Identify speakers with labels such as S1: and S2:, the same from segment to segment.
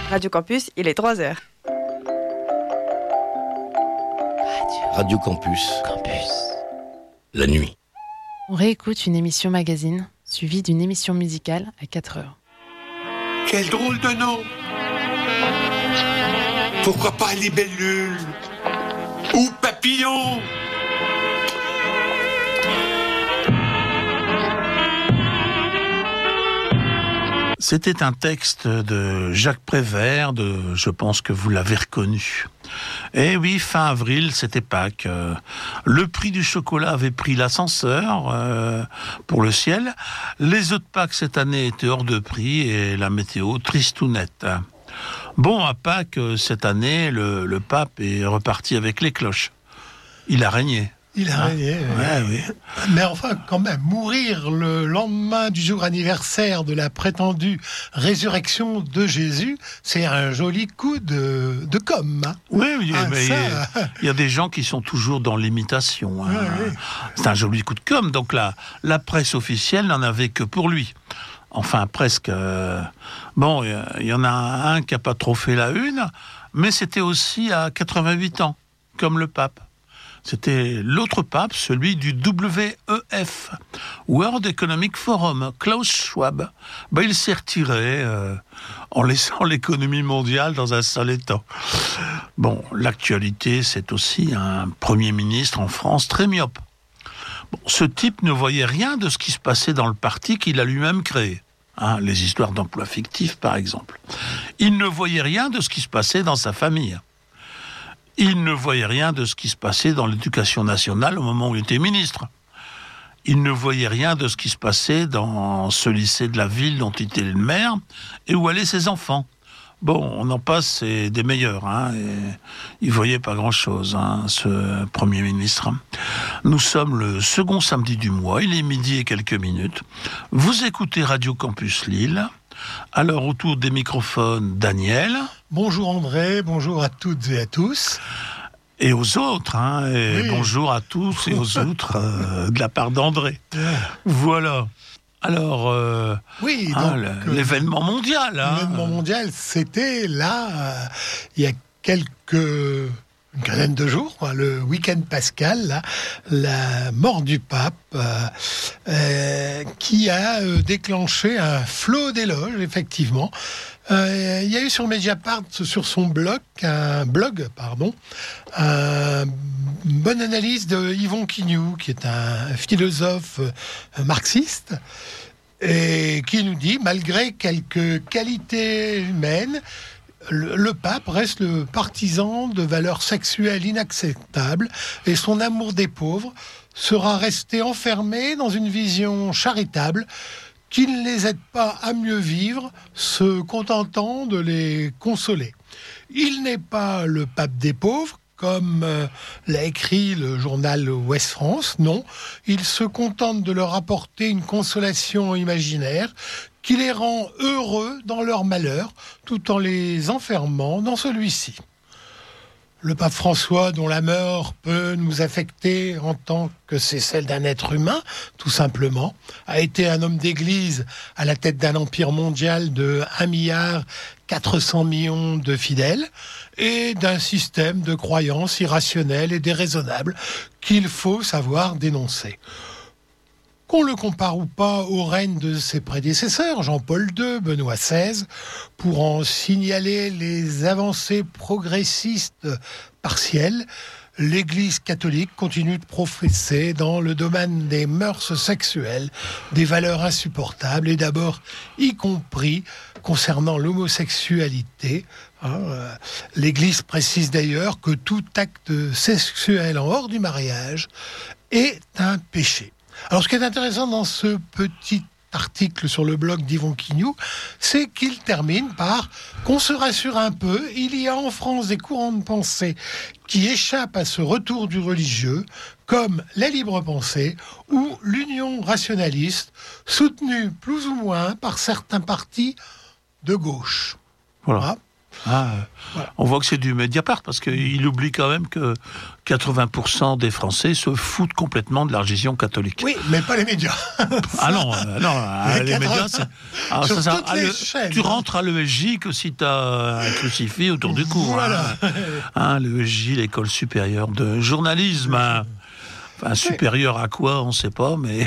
S1: Radio Campus, il est 3h.
S2: Radio Campus. La nuit.
S3: On réécoute une émission magazine, suivie d'une émission musicale à 4h.
S4: Quel drôle de nom! Pourquoi pas libellule? Ou papillon?
S5: C'était un texte de Jacques Prévert, je pense que vous l'avez reconnu. Eh oui, fin avril, c'était Pâques. Le prix du chocolat avait pris l'ascenseur pour le ciel. Les œufs de Pâques cette année étaient hors de prix et la météo tristounette. Bon, à Pâques, cette année, le pape est reparti avec les cloches. Il a régné.
S6: Il a régné,
S5: oui.
S6: Mais enfin, quand même, mourir le lendemain du jour anniversaire de la prétendue résurrection de Jésus, c'est un joli coup de com'. Hein.
S5: Oui, mais il y a des gens qui sont toujours dans l'imitation. Hein. Oui. C'est un joli coup de com'. Donc la presse officielle n'en avait que pour lui. Enfin, presque. Bon, il y en a un qui n'a pas trop fait la une, mais c'était aussi à 88 ans, comme le pape. C'était l'autre pape, celui du WEF, World Economic Forum, Klaus Schwab. Il s'est retiré en laissant l'économie mondiale dans un sale état. Bon, l'actualité, c'est aussi un Premier ministre en France très myope. Bon, ce type ne voyait rien de ce qui se passait dans le parti qu'il a lui-même créé. Les histoires d'emplois fictifs, par exemple. Il ne voyait rien de ce qui se passait dans sa famille. Il ne voyait rien de ce qui se passait dans l'éducation nationale au moment où il était ministre. Il ne voyait rien de ce qui se passait dans ce lycée de la ville dont il était le maire et où allaient ses enfants. Bon, on en passe, c'est des meilleurs. Et il ne voyait pas grand-chose, ce Premier ministre. Nous sommes le second samedi du mois, il est midi et quelques minutes. Vous écoutez Radio Campus Lille. Alors, autour des microphones, Daniel.
S6: Bonjour André, bonjour à toutes et à tous.
S5: Et aux autres, oui. Bonjour à tous et aux autres de la part d'André. Voilà. Alors, l'événement mondial.
S6: L'événement mondial, c'était là, il y a une quinzaine de jours, le week-end pascal, la mort du pape, qui a déclenché un flot d'éloges, effectivement. Il y a eu sur Mediapart, sur son blog, une bonne analyse de Yvon Quignoux, qui est un philosophe marxiste, et qui nous dit, malgré quelques qualités humaines, le pape reste le partisan de valeurs sexuelles inacceptables et son amour des pauvres sera resté enfermé dans une vision charitable qui ne les aide pas à mieux vivre, se contentant de les consoler. Il n'est pas le pape des pauvres, comme l'a écrit le journal Ouest France, non. Il se contente de leur apporter une consolation imaginaire qui les rend heureux dans leur malheur, tout en les enfermant dans celui-ci. Le pape François, dont la mort peut nous affecter en tant que c'est celle d'un être humain, tout simplement, a été un homme d'église à la tête d'un empire mondial de 1,4 milliard de fidèles et d'un système de croyances irrationnelles et déraisonnables qu'il faut savoir dénoncer. Qu'on le compare ou pas au règne de ses prédécesseurs, Jean-Paul II, Benoît XVI, pour en signaler les avancées progressistes partielles, l'Église catholique continue de professer dans le domaine des mœurs sexuelles des valeurs insupportables, et d'abord y compris concernant l'homosexualité. L'Église précise d'ailleurs que tout acte sexuel en hors du mariage est un péché. Alors, ce qui est intéressant dans ce petit article sur le blog d'Yvon Quignoux, c'est qu'il termine par « qu'on se rassure un peu, il y a en France des courants de pensée qui échappent à ce retour du religieux, comme la libre pensée ou l'union rationaliste, soutenue plus ou moins par certains partis de gauche. »
S5: Voilà.
S6: Voilà.
S5: On voit que c'est du Mediapart, parce qu'il oublie quand même que 80% des Français se foutent complètement de la religion catholique.
S6: Oui, mais pas les médias.
S5: Ah non, les médias, c'est... Alors,
S6: Sur toutes les chaînes.
S5: Tu rentres à l'ESJ que si tu as un crucifix autour du cou.
S6: Voilà.
S5: L'ESJ, l'école supérieure de journalisme. Enfin, supérieur à quoi, on ne sait pas, mais...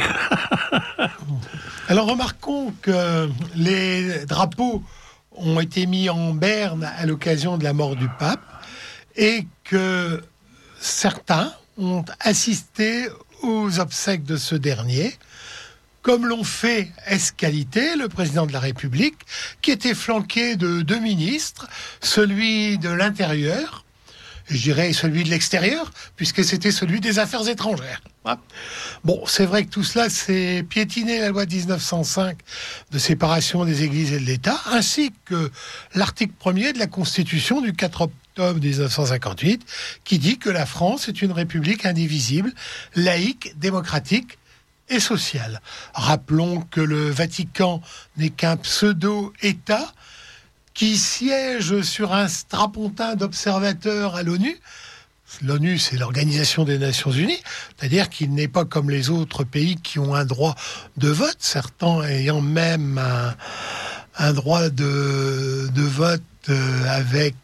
S6: Alors remarquons que les drapeaux ont été mis en berne à l'occasion de la mort du pape et que certains ont assisté aux obsèques de ce dernier, comme l'ont fait Escalité, le président de la République, qui était flanqué de 2 ministres, celui de l'Intérieur, je dirais celui de l'extérieur, puisque c'était celui des Affaires étrangères. Bon, c'est vrai que tout cela, c'est piétiner la loi de 1905 de séparation des églises et de l'État, ainsi que l'article 1er de la Constitution du 4 octobre 1958, qui dit que la France est une république indivisible, laïque, démocratique et sociale. Rappelons que le Vatican n'est qu'un pseudo-État qui siège sur un strapontin d'observateurs à l'ONU. L'ONU, c'est l'Organisation des Nations Unies, c'est-à-dire qu'il n'est pas comme les autres pays qui ont un droit de vote, certains ayant même un droit de vote avec...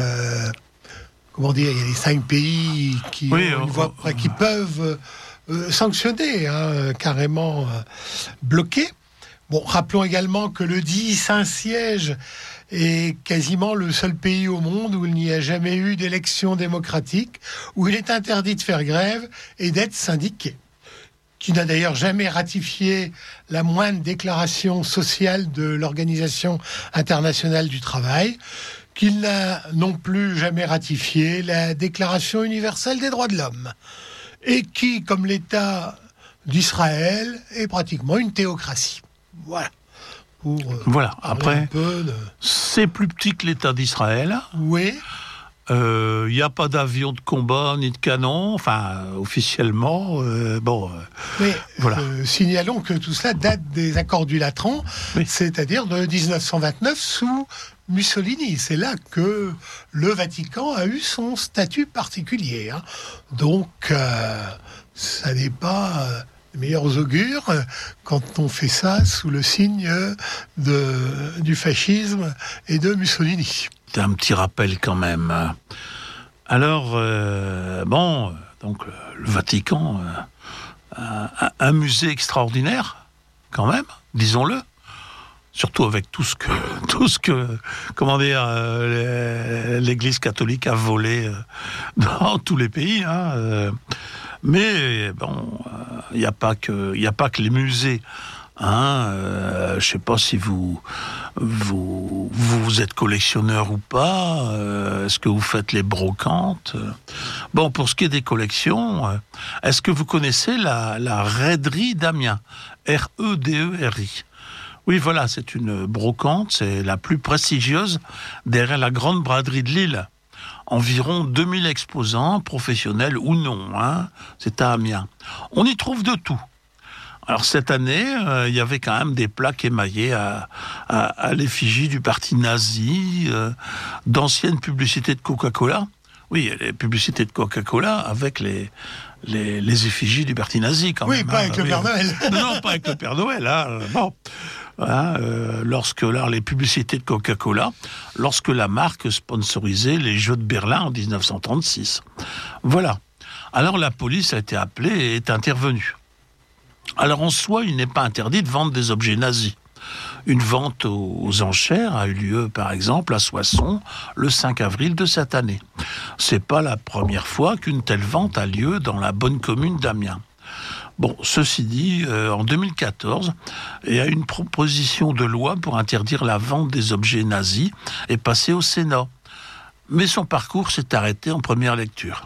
S6: comment dire, il y a les 5 pays qui, qui peuvent sanctionner, carrément bloquer. Bon, rappelons également que le dit Saint-Siège est quasiment le seul pays au monde où il n'y a jamais eu d'élection démocratique, où il est interdit de faire grève et d'être syndiqué, qui n'a d'ailleurs jamais ratifié la moindre déclaration sociale de l'Organisation internationale du travail, qu'il n'a non plus jamais ratifié la Déclaration universelle des droits de l'homme, et qui, comme l'État d'Israël, est pratiquement une théocratie. Voilà.
S5: Voilà, après, c'est plus petit que l'État d'Israël.
S6: Oui.
S5: Il n'y a pas d'avion de combat ni de canon, enfin, officiellement.
S6: Mais
S5: voilà.
S6: Signalons que tout cela date des accords du Latran,
S5: oui.
S6: C'est-à-dire de 1929 sous Mussolini. C'est là que le Vatican a eu son statut particulier. Donc, ça n'est pas... les meilleurs augures quand on fait ça sous le signe du fascisme et de Mussolini.
S5: C'est un petit rappel quand même. Alors, donc le Vatican, un musée extraordinaire quand même, disons-le. Surtout avec tout ce que l'Église catholique a volé dans tous les pays. Mais bon, il n'y a pas que les musées. Je sais pas si vous êtes collectionneur ou pas. Est-ce que vous faites les brocantes? Bon, pour ce qui est des collections, est-ce que vous connaissez la Raiderie d'Amiens? R-E-D-E-R-I. Oui, voilà, c'est une brocante, c'est la plus prestigieuse derrière la grande braderie de Lille. Environ 2000 exposants, professionnels ou non, c'est à Amiens. On y trouve de tout. Alors cette année, il y avait quand même des plaques émaillées à l'effigie du parti nazi, d'anciennes publicités de Coca-Cola. Oui, les publicités de Coca-Cola avec les effigies du parti nazi quand même.
S6: Oui, pas avec le Père Noël.
S5: Non, pas avec le Père Noël. Bon. Lorsque les publicités de Coca-Cola, lorsque la marque sponsorisait les Jeux de Berlin en 1936. Voilà. Alors la police a été appelée et est intervenue. Alors en soi, il n'est pas interdit de vendre des objets nazis. Une vente aux enchères a eu lieu, par exemple, à Soissons, le 5 avril de cette année. C'est pas la première fois qu'une telle vente a lieu dans la bonne commune d'Amiens. Bon, ceci dit, en 2014, il y a une proposition de loi pour interdire la vente des objets nazis et passer au Sénat. Mais son parcours s'est arrêté en première lecture.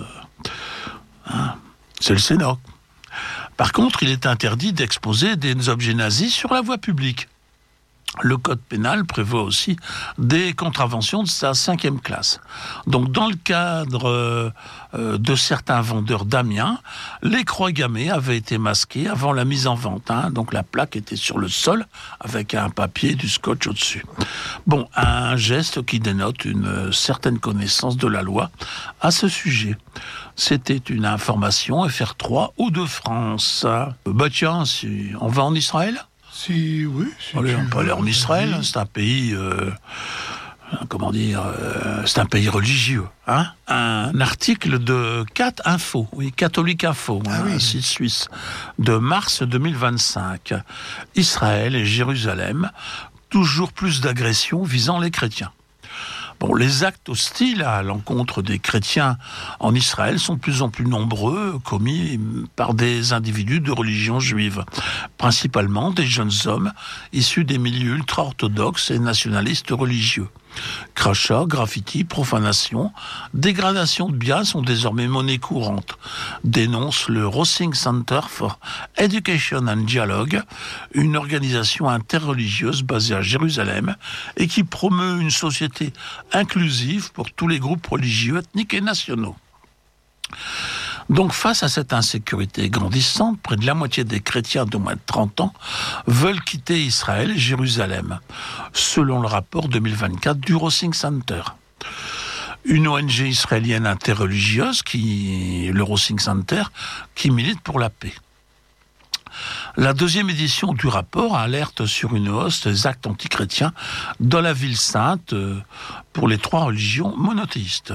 S5: C'est le Sénat. Par contre, il est interdit d'exposer des objets nazis sur la voie publique. Le code pénal prévoit aussi des contraventions de sa 5e classe. Donc, dans le cadre de certains vendeurs d'Amiens, les croix gammées avaient été masquées avant la mise en vente. Donc, la plaque était sur le sol avec un papier, du scotch au-dessus. Bon, un geste qui dénote une certaine connaissance de la loi à ce sujet. C'était une information FR3 ou de France. Tiens, si on va en Israël ?
S6: Si, oui. Si
S5: on peut aller en Israël, c'est un pays, c'est un pays religieux. Un article de Catholic Info, un site suisse, de mars 2025. Israël et Jérusalem, toujours plus d'agressions visant les chrétiens. Bon, les actes hostiles à l'encontre des chrétiens en Israël sont de plus en plus nombreux, commis par des individus de religion juive, principalement des jeunes hommes issus des milieux ultra-orthodoxes et nationalistes religieux. Crachats, graffitis, profanation, dégradation de biens sont désormais monnaie courante, dénonce le Rossing Center for Education and Dialogue, une organisation interreligieuse basée à Jérusalem et qui promeut une société inclusive pour tous les groupes religieux, ethniques et nationaux. Donc, face à cette insécurité grandissante, près de la moitié des chrétiens de moins de 30 ans veulent quitter Israël et Jérusalem, selon le rapport 2024 du Rossing Center. Une ONG israélienne interreligieuse, le Rossing Center, qui milite pour la paix. La 2e édition du rapport alerte sur une hausse des actes antichrétiens dans la ville sainte pour les 3 religions monothéistes.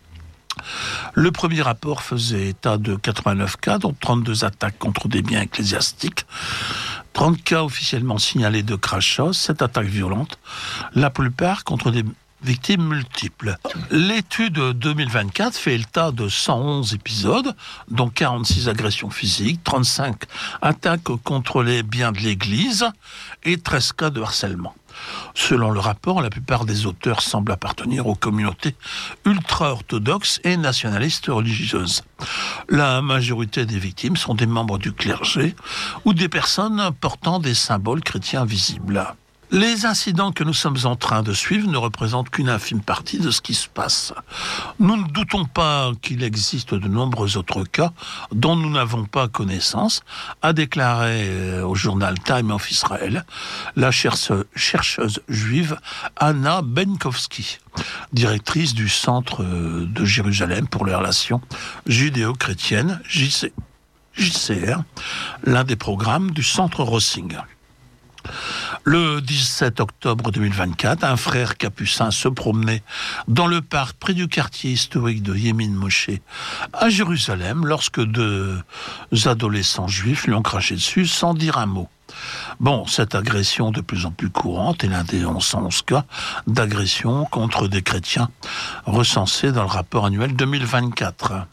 S5: Le premier rapport faisait état de 89 cas, dont 32 attaques contre des biens ecclésiastiques, 30 cas officiellement signalés de crachats, 7 attaques violentes, la plupart contre des victimes multiples. L'étude 2024 fait état de 111 épisodes, dont 46 agressions physiques, 35 attaques contre les biens de l'Église et 13 cas de harcèlement. Selon le rapport, la plupart des auteurs semblent appartenir aux communautés ultra-orthodoxes et nationalistes religieuses. La majorité des victimes sont des membres du clergé ou des personnes portant des symboles chrétiens visibles. Les incidents que nous sommes en train de suivre ne représentent qu'une infime partie de ce qui se passe. Nous ne doutons pas qu'il existe de nombreux autres cas dont nous n'avons pas connaissance, a déclaré au journal Time of Israel la chercheuse juive Anna Benkowski, directrice du Centre de Jérusalem pour les relations judéo-chrétiennes, JCR, l'un des programmes du Centre Rossing. Le 17 octobre 2024, un frère capucin se promenait dans le parc près du quartier historique de Yemin Moshe à Jérusalem lorsque 2 adolescents juifs lui ont craché dessus sans dire un mot. Bon, cette agression de plus en plus courante est l'un des 11 cas d'agression contre des chrétiens recensés dans le rapport annuel 2024.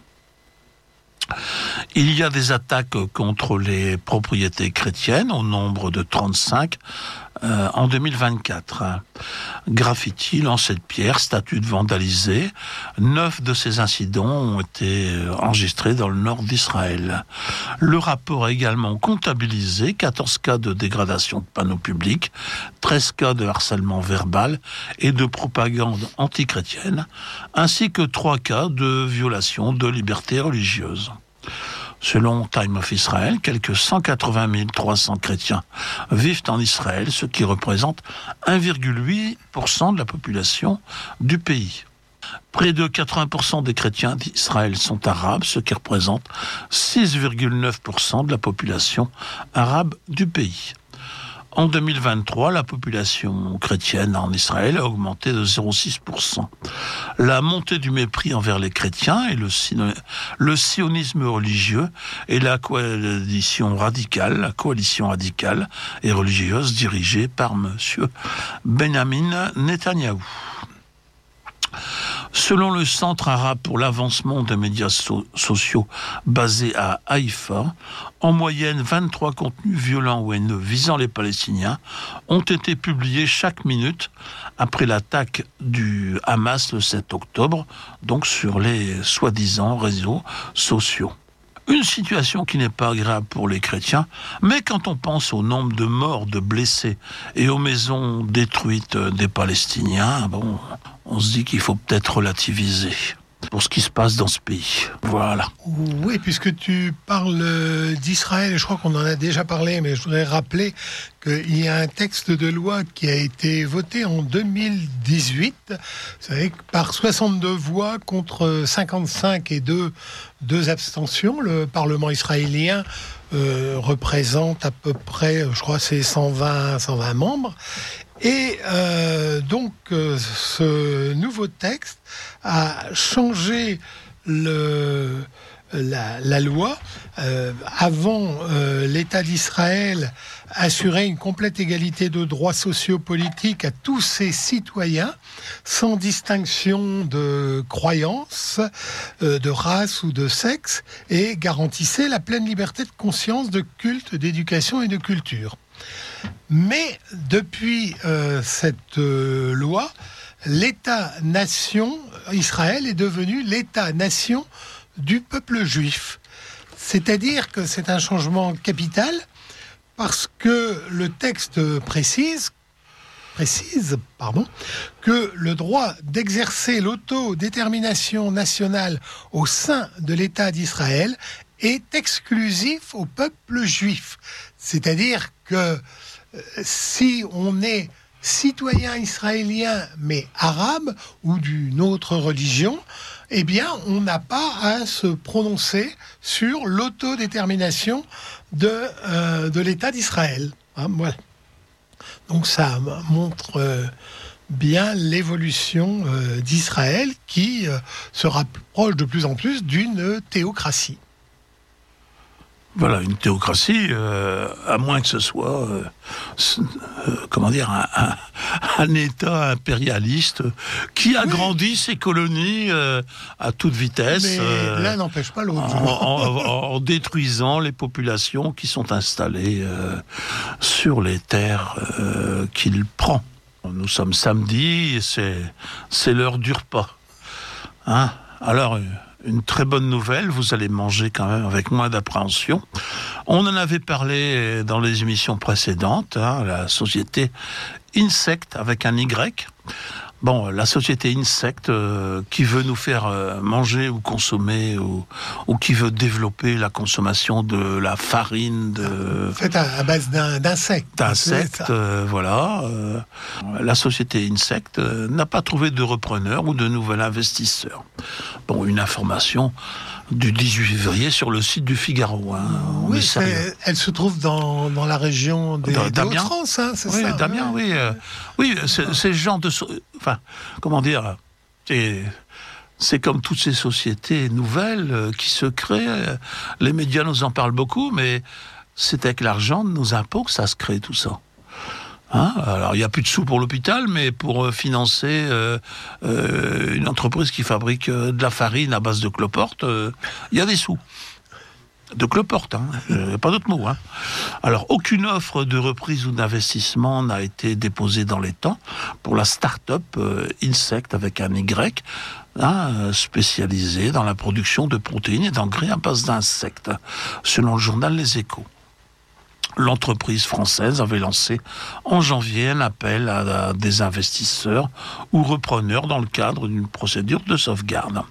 S5: Il y a des attaques contre les propriétés chrétiennes au nombre de 35 en 2024. Graffiti, lancers de pierre, statues vandalisées. 9 de ces incidents ont été enregistrés dans le nord d'Israël. Le rapport a également comptabilisé 14 cas de dégradation de panneaux publics, 13 cas de harcèlement verbal et de propagande antichrétienne, ainsi que 3 cas de violation de liberté religieuse. Selon Time of Israel, quelques 180 300 chrétiens vivent en Israël, ce qui représente 1,8% de la population du pays. Près de 80% des chrétiens d'Israël sont arabes, ce qui représente 6,9% de la population arabe du pays. En 2023, la population chrétienne en Israël a augmenté de 0,6%. La montée du mépris envers les chrétiens et le sionisme religieux et la coalition radicale et religieuse dirigée par M. Benjamin Netanyahou. Selon le Centre arabe pour l'avancement des médias sociaux basé à Haïfa, en moyenne 23 contenus violents ou haineux visant les Palestiniens ont été publiés chaque minute après l'attaque du Hamas le 7 octobre, donc sur les soi-disant réseaux sociaux. Une situation qui n'est pas agréable pour les chrétiens, mais quand on pense au nombre de morts, de blessés et aux maisons détruites des Palestiniens, on se dit qu'il faut peut-être relativiser pour ce qui se passe dans ce pays. Voilà.
S6: Oui, puisque tu parles d'Israël, je crois qu'on en a déjà parlé, mais je voudrais rappeler qu'il y a un texte de loi qui a été voté en 2018, vous savez, par 62 voix contre 55 et deux abstentions. Le Parlement israélien représente à peu près, je crois, c'est 120 membres. Et donc, ce nouveau texte a changé la loi. Avant, l'État d'Israël assurait une complète égalité de droits sociopolitiques à tous ses citoyens, sans distinction de croyance, de race ou de sexe, et garantissait la pleine liberté de conscience, de culte, d'éducation et de culture. Mais depuis cette loi, l'État-nation, Israël est devenu l'État-nation du peuple juif. C'est-à-dire que c'est un changement capital parce que le texte précise que le droit d'exercer l'autodétermination nationale au sein de l'État d'Israël est exclusif au peuple juif. C'est-à-dire que si on est citoyen israélien mais arabe ou d'une autre religion, eh bien on n'a pas à se prononcer sur l'autodétermination de l'État d'Israël. Voilà. Donc ça montre bien l'évolution d'Israël qui se rapproche de plus en plus d'une théocratie.
S5: Voilà, une théocratie, à moins que ce soit, un État impérialiste qui agrandit ses colonies à toute vitesse.
S6: Mais l'un n'empêche pas l'autre.
S5: En détruisant les populations qui sont installées sur les terres qu'il prend. Nous sommes samedi, et c'est l'heure du repas. Hein ? Alors, une très bonne nouvelle, vous allez manger quand même avec moins d'appréhension. On en avait parlé dans les émissions précédentes, la société Insect avec un Y. Bon, la société Insect qui veut nous faire manger ou consommer ou qui veut développer la consommation de la farine
S6: faite à base d'insectes.
S5: Voilà. La société Insect n'a pas trouvé de repreneur ou de nouvel investisseur. Bon, une information du 18 février sur le site du Figaro.
S6: Oui, elle se trouve dans la région des Hauts-de-France, c'est ça.
S5: Damien, oui. Oui, c'est le genre de... Enfin, comment dire... C'est comme toutes ces sociétés nouvelles qui se créent. Les médias nous en parlent beaucoup, mais c'est avec l'argent de nos impôts que ça se crée, tout ça. Alors, il n'y a plus de sous pour l'hôpital, mais pour financer une entreprise qui fabrique de la farine à base de cloporte, il y a des sous. De cloporte, pas d'autre mot. Alors, aucune offre de reprise ou d'investissement n'a été déposée dans les temps pour la start-up Insect avec un Y, spécialisée dans la production de protéines et d'engrais à base d'insectes, selon le journal Les Échos. L'entreprise française avait lancé en janvier un appel à des investisseurs ou repreneurs dans le cadre d'une procédure de sauvegarde.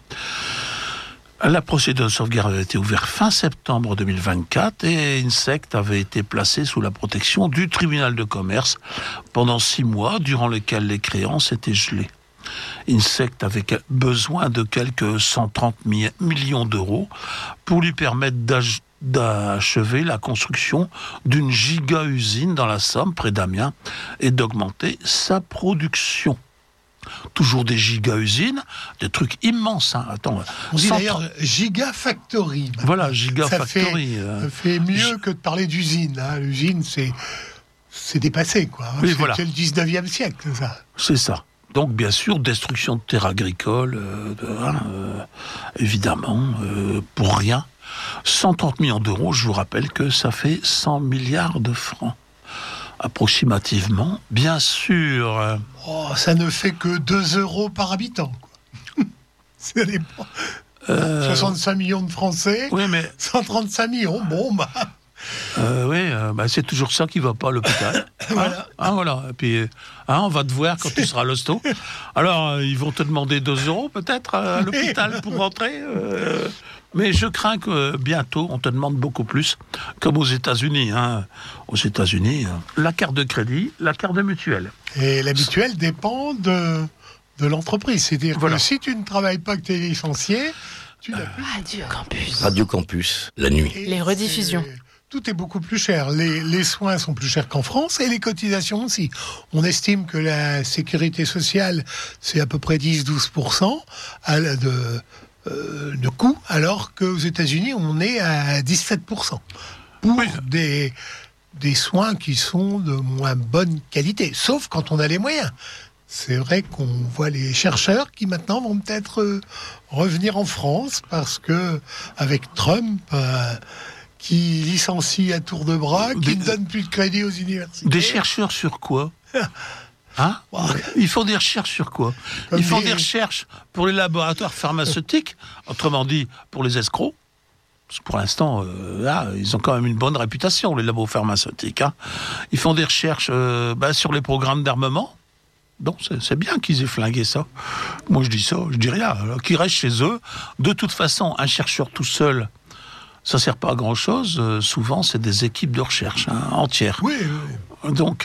S5: La procédure de sauvegarde avait été ouverte fin septembre 2024 et Insect avait été placé sous la protection du tribunal de commerce pendant 6 mois, durant lesquels les créances étaient gelées. Insect avait besoin de quelques 130 millions d'euros pour lui permettre d'achever la construction d'une giga-usine dans la Somme, près d'Amiens, et d'augmenter sa production. Toujours des giga-usines, des trucs immenses. Attends,
S6: on dit d'ailleurs gigafactory.
S5: Voilà, gigafactory.
S6: Ça fait mieux que de parler d'usine. L'usine, c'est dépassé, quoi.
S5: Oui, voilà.
S6: C'est le 19e siècle, ça.
S5: C'est ça. Donc, bien sûr, destruction de terres agricoles, évidemment, pour rien. 130 millions d'euros, je vous rappelle que ça fait 100 milliards de francs. Approximativement, bien sûr.
S6: Ça ne fait que 2 euros par habitant, quoi. Ça dépend. 65 millions de Français,
S5: Oui, mais
S6: 135 millions, bon, bah...
S5: c'est toujours ça qui va pas à l'hôpital.
S6: Voilà.
S5: Voilà. Et puis, on va te voir quand tu seras à l'hosto. Alors, ils vont te demander 2 euros peut-être à l'hôpital pour rentrer. Mais je crains que bientôt, on te demande beaucoup plus, comme aux États-Unis. Aux États-Unis, la carte de crédit, la carte de mutuelle.
S6: Et la mutuelle dépend de l'entreprise. C'est-à-dire
S5: Voilà.
S6: que si tu ne travailles pas, que tu es licencié, tu n'as plus...
S3: Radio Campus.
S2: Radio Campus, la nuit.
S6: Et
S3: Les rediffusions.
S6: Tout est beaucoup plus cher. Les soins sont plus chers qu'en France et les cotisations aussi. On estime que la sécurité sociale, c'est à peu près 10-12% de coût, alors qu'aux États-Unis, on est à 17%. Pour des soins qui sont de moins bonne qualité, sauf quand on a les moyens. C'est vrai qu'on voit les chercheurs qui maintenant vont peut-être revenir en France parce que avec Trump... qui licencie à tour de bras, qui ne donne plus de crédit aux universités.
S5: Des chercheurs sur quoi Ils font des recherches sur quoi? Ils font des recherches pour les laboratoires pharmaceutiques, autrement dit, pour les escrocs. Parce que pour l'instant, ils ont quand même une bonne réputation, les labos pharmaceutiques. Ils font des recherches sur les programmes d'armement. Donc, c'est bien qu'ils aient flingué ça. Moi, je dis ça, je dis rien. Alors, qu'ils restent chez eux. De toute façon, un chercheur tout seul, ça sert pas à grand-chose. Souvent, c'est des équipes de recherche entières.
S6: Oui.
S5: Donc,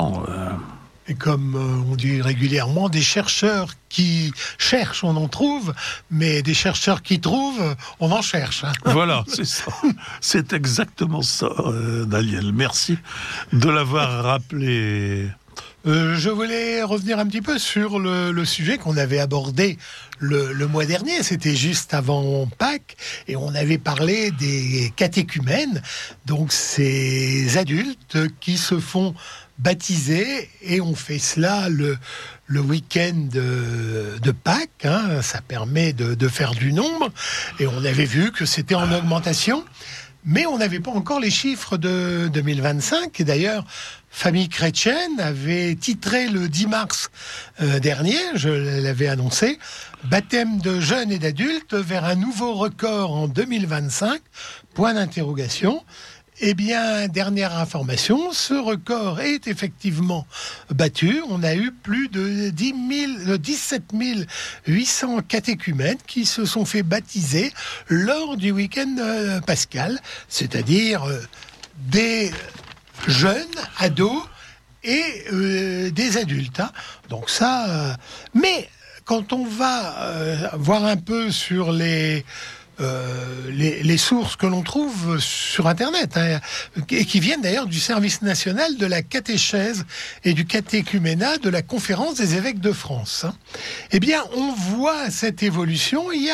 S6: Et comme on dit régulièrement, des chercheurs qui cherchent, on en trouve, mais des chercheurs qui trouvent, on en cherche.
S5: Voilà, c'est ça. C'est exactement ça, Daniel. Merci de l'avoir rappelé.
S6: Je voulais revenir un petit peu sur le sujet qu'on avait abordé le mois dernier. C'était juste avant Pâques et on avait parlé des catéchumènes, donc ces adultes qui se font baptiser et on fait cela le week-end de Pâques. Ça permet de faire du nombre et on avait vu que c'était en augmentation. Mais on n'avait pas encore les chiffres de 2025. Et d'ailleurs, Famille Chrétienne avait titré le 10 mars dernier, je l'avais annoncé, baptême de jeunes et d'adultes vers un nouveau record en 2025, point d'interrogation. Eh bien, dernière information, ce record est effectivement battu. On a eu plus de 17 800 catéchumènes qui se sont fait baptiser lors du week-end pascal, c'est-à-dire des jeunes, ados et des adultes. Donc ça... mais quand on va voir un peu sur les sources que l'on trouve sur Internet, et qui viennent d'ailleurs du service national de la catéchèse et du catéchuménat de la Conférence des évêques de France. Eh bien, on voit cette évolution. Il y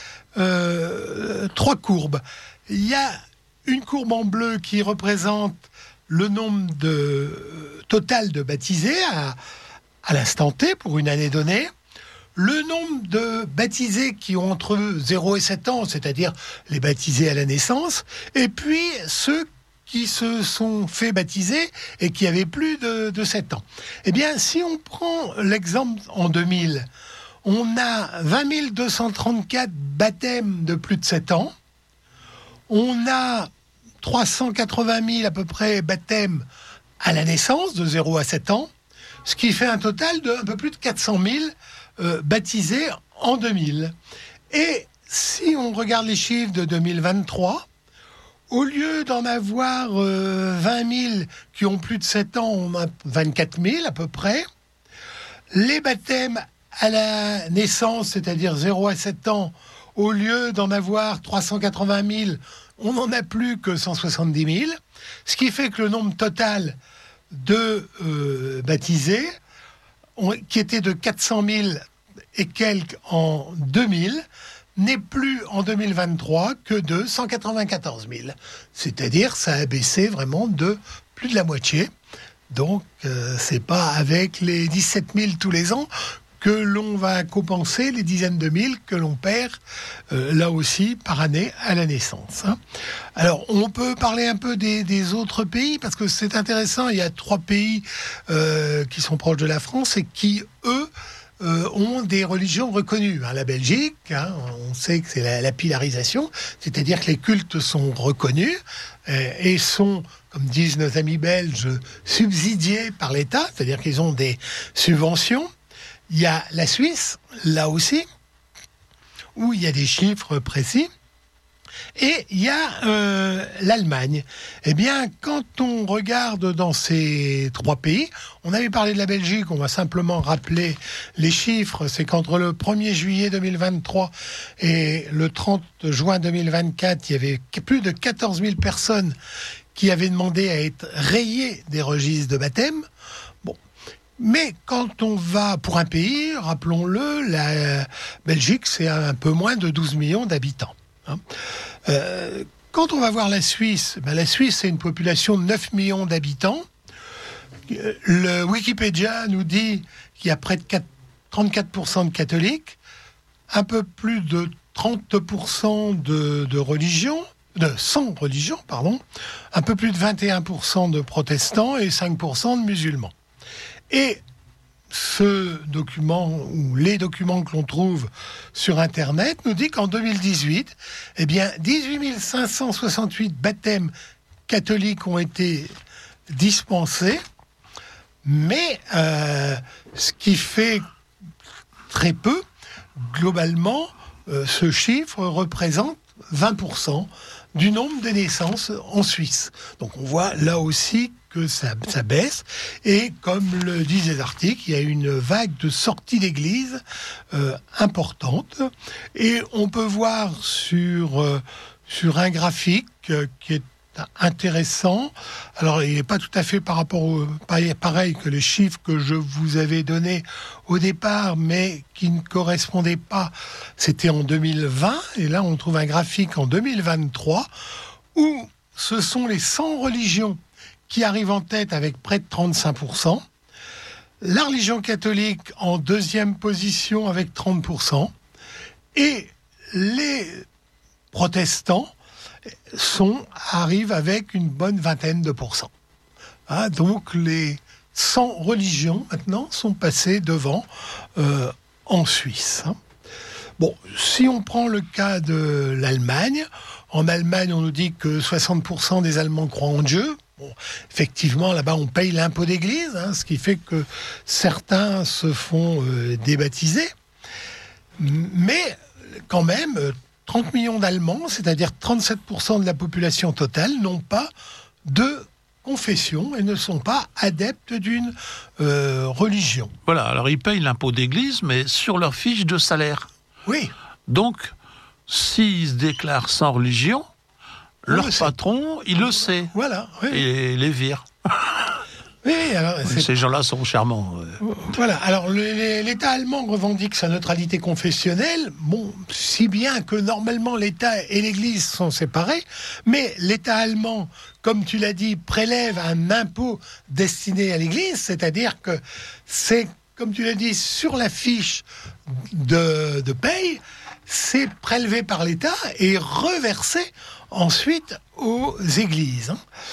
S6: a 3 courbes. Il y a une courbe en bleu qui représente le nombre total de baptisés à l'instant T pour une année donnée. Le nombre de baptisés qui ont entre 0 et 7 ans, c'est-à-dire les baptisés à la naissance, et puis ceux qui se sont fait baptiser et qui avaient plus de 7 ans. Eh bien, si on prend l'exemple en 2000, on a 20 234 baptêmes de plus de 7 ans, on a 380 000 à peu près baptêmes à la naissance, de 0 à 7 ans, ce qui fait un total de un peu plus de 400 000 baptisés en 2000. Et si on regarde les chiffres de 2023, au lieu d'en avoir 20 000 qui ont plus de 7 ans, on a 24 000 à peu près. Les baptêmes à la naissance, c'est-à-dire 0 à 7 ans, au lieu d'en avoir 380 000, on n'en a plus que 170 000. Ce qui fait que le nombre total de baptisés, qui était de 400 000 et quelques en 2000, n'est plus en 2023 que de 194 000. C'est-à-dire, ça a baissé vraiment de plus de la moitié. Donc, c'est pas avec les 17 000 tous les ans que l'on va compenser les dizaines de mille que l'on perd, là aussi, par année à la naissance. Alors, on peut parler un peu des autres pays, parce que c'est intéressant, il y a 3 pays qui sont proches de la France et qui, eux, ont des religions reconnues. La Belgique, on sait que c'est la pilarisation, c'est-à-dire que les cultes sont reconnus et sont, comme disent nos amis belges, subsidiés par l'État, c'est-à-dire qu'ils ont des subventions. Il y a la Suisse, là aussi, où il y a des chiffres précis. Et il y a l'Allemagne. Eh bien, quand on regarde dans ces 3 pays, on avait parlé de la Belgique, on va simplement rappeler les chiffres. C'est qu'entre le 1er juillet 2023 et le 30 juin 2024, il y avait plus de 14 000 personnes qui avaient demandé à être rayées des registres de baptême. Bon. Mais quand on va pour un pays, rappelons-le, la Belgique, c'est un peu moins de 12 millions d'habitants. Quand on va voir la Suisse, la Suisse c'est une population de 9 millions d'habitants. Le Wikipédia nous dit qu'il y a près de 34% de catholiques, un peu plus de 30% de religions, sans religion, un peu plus de 21% de protestants et 5% de musulmans. Et ce document, ou les documents que l'on trouve sur Internet, nous dit qu'en 2018, 18 568 baptêmes catholiques ont été dispensés, mais ce qui fait très peu, globalement, ce chiffre représente 20% du nombre de naissances en Suisse. Donc on voit là aussi que ça baisse, et comme le disent les articles, il y a une vague de sorties d'église importante, et on peut voir sur un graphique qui est intéressant. Alors il n'est pas tout à fait pareil que les chiffres que je vous avais donnés au départ, mais qui ne correspondaient pas. C'était en 2020, et là on trouve un graphique en 2023 où ce sont les 100 religions qui arrive en tête avec près de 35%, la religion catholique en deuxième position avec 30%, et les protestants arrivent avec une bonne vingtaine de pourcents. Donc les 100 religions maintenant sont passées devant en Suisse. Bon, si on prend le cas de l'Allemagne, en Allemagne on nous dit que 60% des Allemands croient en Dieu. Bon, effectivement, là-bas, on paye l'impôt d'église, ce qui fait que certains se font débaptiser. Mais quand même, 30 millions d'Allemands, c'est-à-dire 37% de la population totale, n'ont pas de confession et ne sont pas adeptes d'une religion.
S5: Voilà, alors ils payent l'impôt d'église, mais sur leur fiche de salaire.
S6: Oui.
S5: Donc, s'ils se déclarent sans religion, leur patron, il le sait.
S6: Voilà. Oui.
S5: Et les vire.
S6: Oui, alors,
S5: ces gens-là sont charmants.
S6: Voilà. Alors, l'État allemand revendique sa neutralité confessionnelle. Bon, si bien que normalement l'État et l'Église sont séparés, mais l'État allemand, comme tu l'as dit, prélève un impôt destiné à l'Église, c'est-à-dire que c'est, comme tu l'as dit, sur la fiche de paye, c'est prélevé par l'État et reversé ensuite aux églises.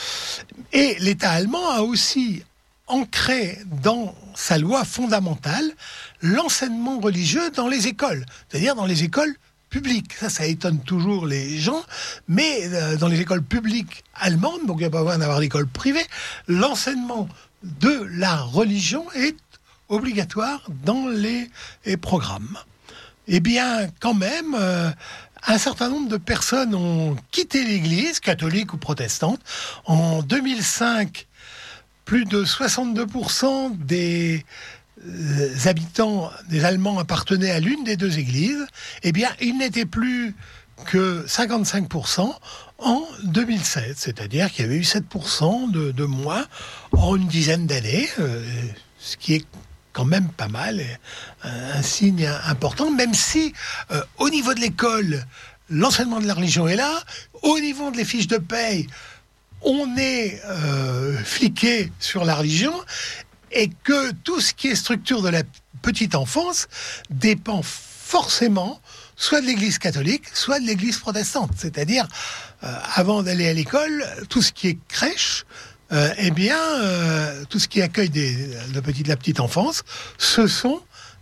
S6: Et l'État allemand a aussi ancré dans sa loi fondamentale l'enseignement religieux dans les écoles, c'est-à-dire dans les écoles publiques. Ça étonne toujours les gens, mais dans les écoles publiques allemandes, donc il n'y a pas besoin d'avoir d'école privée, l'enseignement de la religion est obligatoire dans les programmes. Eh bien, quand même, un certain nombre de personnes ont quitté l'Église, catholique ou protestante. En 2005, plus de 62% des habitants, des Allemands, appartenaient à l'une des deux églises. Eh bien, il n'était plus que 55% en 2016. C'est-à-dire qu'il y avait eu 7% de moins en une dizaine d'années, ce qui est quand même pas mal, un signe important, même si au niveau de l'école, l'enseignement de la religion est là, au niveau des fiches de paye, on est fliqué sur la religion, et que tout ce qui est structure de la petite enfance dépend forcément soit de l'Église catholique, soit de l'Église protestante. C'est-à-dire, avant d'aller à l'école, tout ce qui est crèche, tout ce qui accueille la petite enfance, ce sont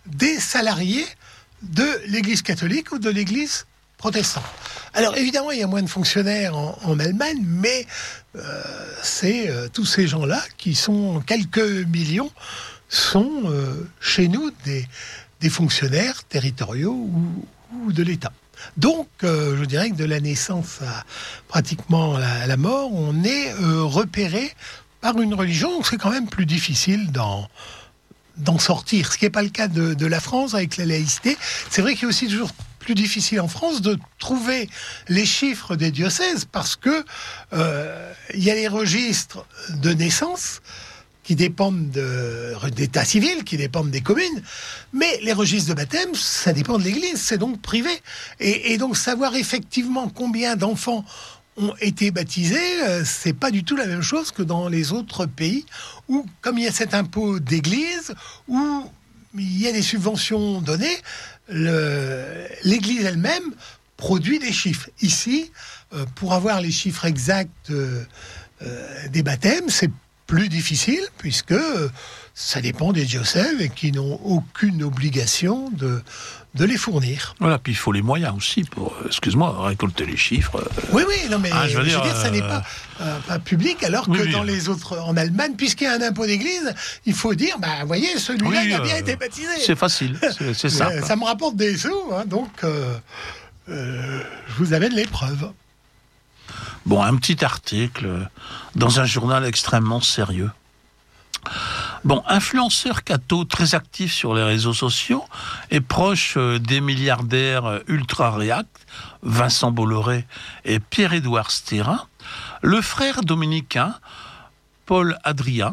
S6: des salariés de l'Église catholique ou de l'Église protestante. Alors évidemment, il y a moins de fonctionnaires en Allemagne, mais c'est tous ces gens-là, qui sont quelques millions, sont chez nous des fonctionnaires territoriaux ou de l'État. Donc, je dirais que de la naissance à pratiquement la mort, on est repéré par une religion. C'est quand même plus difficile d'en sortir, ce qui n'est pas le cas de la France avec la laïcité. C'est vrai qu'il est aussi toujours plus difficile en France de trouver les chiffres des diocèses, parce que il y a les registres de naissance qui dépendent d'état civil, qui dépendent des communes, mais les registres de baptême, ça dépend de l'Église, c'est donc privé. Et donc savoir effectivement combien d'enfants ont été baptisés, c'est pas du tout la même chose que dans les autres pays où, comme il y a cet impôt d'église, où il y a des subventions données, l'église elle-même produit des chiffres. Ici, pour avoir les chiffres exacts des baptêmes, c'est plus difficile, puisque ça dépend des diocèses et qui n'ont aucune obligation de les fournir.
S5: Voilà, puis il faut les moyens aussi pour, excuse-moi, récolter les chiffres.
S6: Oui, non, mais
S5: je veux dire,
S6: ça n'est pas public, alors que dans les autres, en Allemagne, puisqu'il y a un impôt d'église, il faut dire, vous voyez, celui-là, il a bien été baptisé.
S5: C'est facile, c'est simple.
S6: Ça me rapporte des sous, donc je vous amène les preuves.
S5: Bon, un petit article dans un journal extrêmement sérieux. Bon, influenceur catho très actif sur les réseaux sociaux et proche des milliardaires ultra-réac, Vincent Bolloré et Pierre-Édouard Stérin, le frère dominicain, Paul Adrien,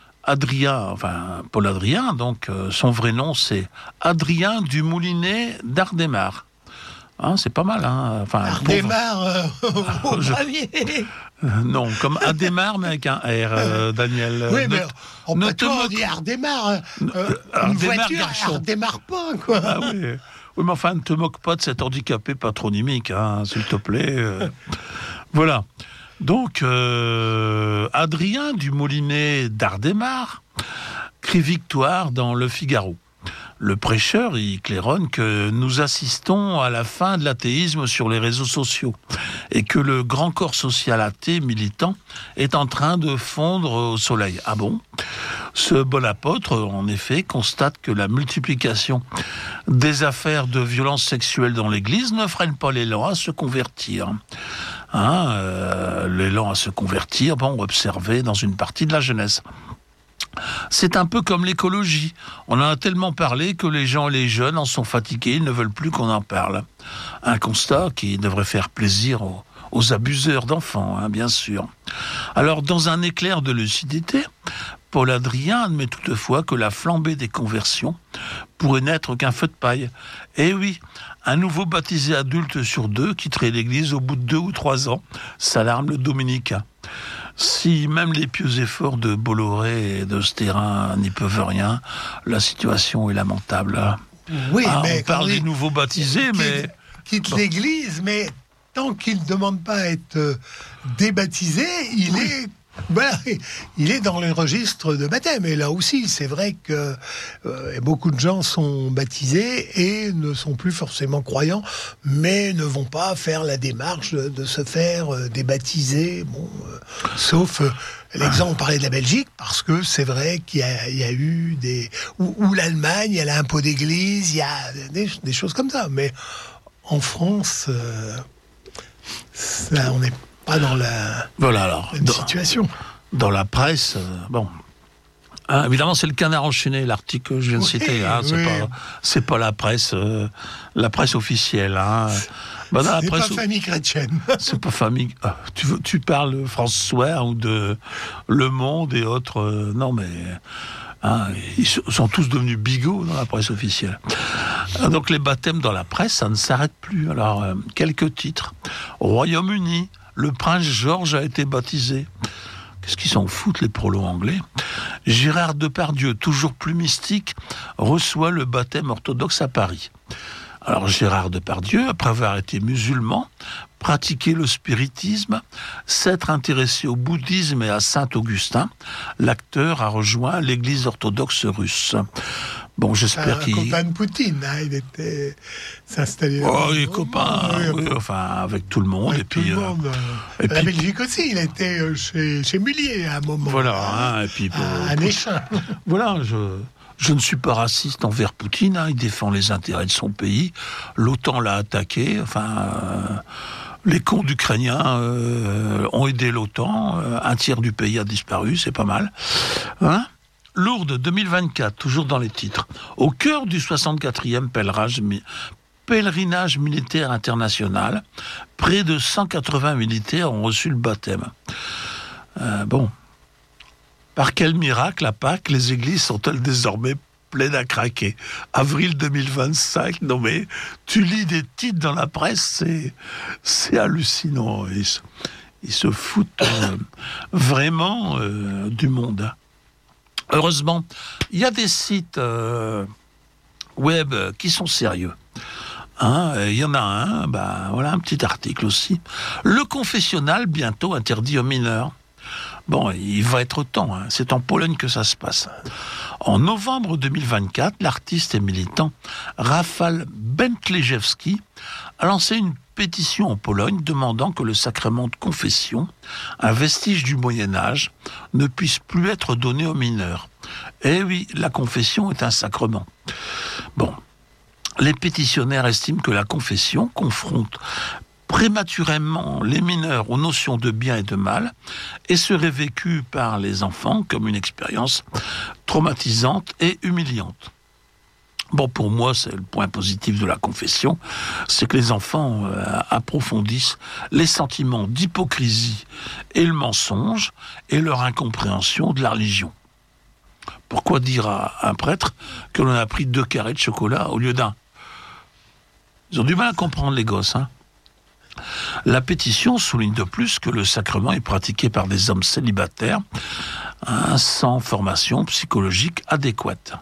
S5: donc son vrai nom c'est Adrien du Moulinet d'Ardemar. C'est pas mal,
S6: Ardemar au granier.
S5: Non, comme Ademar, mais avec un R, Daniel.
S6: Oui, mais on dit Ardemar. Une voiture, elle redémarre pas, quoi.
S5: Ah oui. Oui, mais enfin, ne te moque pas de cet handicapé patronymique, s'il te plaît. Voilà. Donc, Adrien du Moulinet d'Ardemar crie victoire dans Le Figaro. Le prêcheur, il claironne que nous assistons à la fin de l'athéisme sur les réseaux sociaux et que le grand corps social athée militant est en train de fondre au soleil. Ah bon ? Ce bon apôtre, en effet, constate que la multiplication des affaires de violences sexuelles dans l'Église ne freine pas l'élan à se convertir. L'élan à se convertir, observé dans une partie de la jeunesse. C'est un peu comme l'écologie. On en a tellement parlé que les gens et les jeunes en sont fatigués, ils ne veulent plus qu'on en parle. Un constat qui devrait faire plaisir aux abuseurs d'enfants, bien sûr. Alors, dans un éclair de lucidité, Paul Adrien admet toutefois que la flambée des conversions pourrait n'être qu'un feu de paille. Et oui, un nouveau baptisé adulte sur 2 quitterait l'église au bout de 2 ou 3 ans, s'alarme le dominicain. Si même les pieux efforts de Bolloré et de Stérin n'y peuvent rien, la situation est lamentable.
S6: Oui, mais
S5: on parle des nouveaux baptisés, mais...
S6: Quitte l'église, mais tant qu'il ne demande pas à être débaptisé, il est dans le registre de baptême. Et là aussi, c'est vrai que beaucoup de gens sont baptisés et ne sont plus forcément croyants, mais ne vont pas faire la démarche de se faire débaptiser. Sauf l'exemple, on parlait de la Belgique, parce que c'est vrai qu'il y a eu des... Ou l'Allemagne, il y a l'impôt d'église, il y a des choses comme ça. Mais en France, on n'est pas dans la situation.
S5: Dans la presse, évidemment, c'est le Canard enchaîné, l'article que je viens de citer. C'est pas la presse officielle.
S6: C'est pas famille chrétienne.
S5: C'est pas famille. Tu parles François ou de Le Monde et autres. Non, mais ils sont tous devenus bigots dans la presse officielle. Donc les baptêmes dans la presse, ça ne s'arrête plus. Alors, quelques titres. Au Royaume-Uni, le prince George a été baptisé. Qu'est-ce qu'ils s'en foutent, les prolos anglais ? Gérard Depardieu, toujours plus mystique, reçoit le baptême orthodoxe à Paris. Alors Gérard Depardieu, après avoir été musulman, pratiqué le spiritisme, s'être intéressé au bouddhisme et à Saint-Augustin, l'acteur a rejoint l'église orthodoxe russe. Bon, j'espère
S6: Un
S5: qu'il...
S6: copain de Poutine, hein, il était s'installer.
S5: Oh, il est copain, oui, enfin, avec tout le monde.
S6: Avec
S5: Et
S6: tout
S5: puis,
S6: le monde.
S5: et
S6: La
S5: puis-
S6: Belgique aussi, il a été chez Mullier à un moment.
S5: Voilà, hein, et puis...
S6: À Néchin.
S5: Voilà, je ne suis pas raciste envers Poutine, hein, il défend les intérêts de son pays, l'OTAN l'a attaqué, enfin... les cons d'Ukrainiens ont aidé l'OTAN, un tiers du pays a disparu, c'est pas mal. Hein ? Lourdes 2024, toujours dans les titres. Au cœur du 64e pèlerinage militaire international, près de 180 militaires ont reçu le baptême. Bon, par quel miracle, à Pâques, les églises sont-elles désormais pleines à craquer? Avril 2025, non mais, tu lis des titres dans la presse, c'est hallucinant. Ils se foutent vraiment du monde. Heureusement, il y a des sites web qui sont sérieux. Hein, il y en a un, voilà un petit article aussi. Le confessionnal, bientôt interdit aux mineurs. Bon, il va être temps, hein. C'est en Pologne que ça se passe. En novembre 2024, l'artiste et militant Rafał Bentlejewski a lancé une pétition en Pologne demandant que le sacrement de confession, un vestige du Moyen-Âge, ne puisse plus être donné aux mineurs. Eh oui, la confession est un sacrement. Bon, les pétitionnaires estiment que la confession confronte prématurément les mineurs aux notions de bien et de mal et serait vécue par les enfants comme une expérience traumatisante et humiliante. Bon, pour moi, c'est le point positif de la confession, c'est que les enfants approfondissent les sentiments d'hypocrisie et le mensonge et leur incompréhension de la religion. Pourquoi dire à un prêtre que l'on a pris 2 carrés de chocolat au lieu d'un? Ils ont du mal à comprendre, les gosses, hein. La pétition souligne de plus que le sacrement est pratiqué par des hommes célibataires, hein, sans formation psychologique adéquate.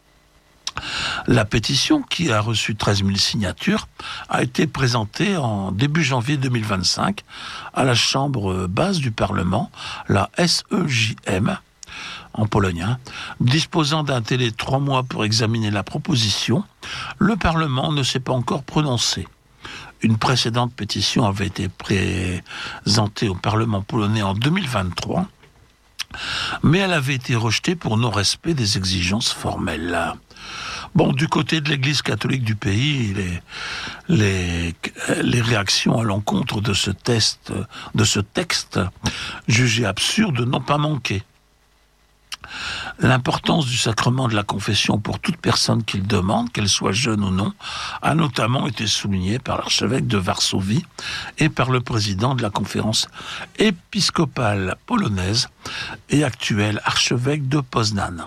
S5: La pétition, qui a reçu 13 000 signatures, a été présentée en début janvier 2025 à la Chambre basse du Parlement, la SEJM, en Pologne. Hein. Disposant d'un délai de 3 mois pour examiner la proposition, le Parlement ne s'est pas encore prononcé. Une précédente pétition avait été présentée au Parlement polonais en 2023, mais elle avait été rejetée pour non-respect des exigences formelles. Bon, du côté de l'Église catholique du pays, les réactions à l'encontre de ce texte jugé absurde n'ont pas manqué. L'importance du sacrement de la confession pour toute personne qui le demande, qu'elle soit jeune ou non, a notamment été soulignée par l'archevêque de Varsovie et par le président de la conférence épiscopale polonaise et actuel archevêque de Poznań.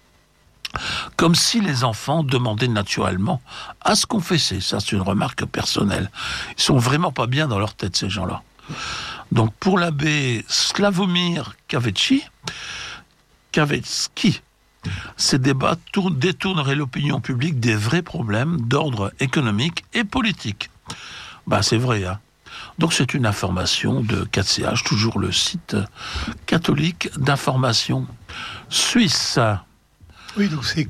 S5: Comme si les enfants demandaient naturellement à se confesser. Ça, c'est une remarque personnelle. Ils sont vraiment pas bien dans leur tête, ces gens-là. Donc, pour l'abbé Sławomir Kawecki, ces débats détourneraient l'opinion publique des vrais problèmes d'ordre économique et politique. C'est vrai, hein. Donc c'est une information de 4CH, toujours le site catholique d'information suisse.
S6: Oui, donc c'est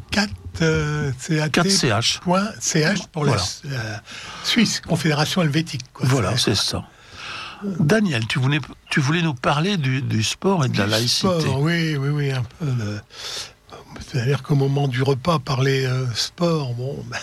S5: 4CH.
S6: .ch pour la Suisse, Confédération helvétique. Quoi.
S5: Voilà, c'est ça. Daniel, tu voulais nous parler du sport et de la laïcité.
S6: Sport, oui, un peu. C'est-à-dire qu'au moment du repas, parler sport,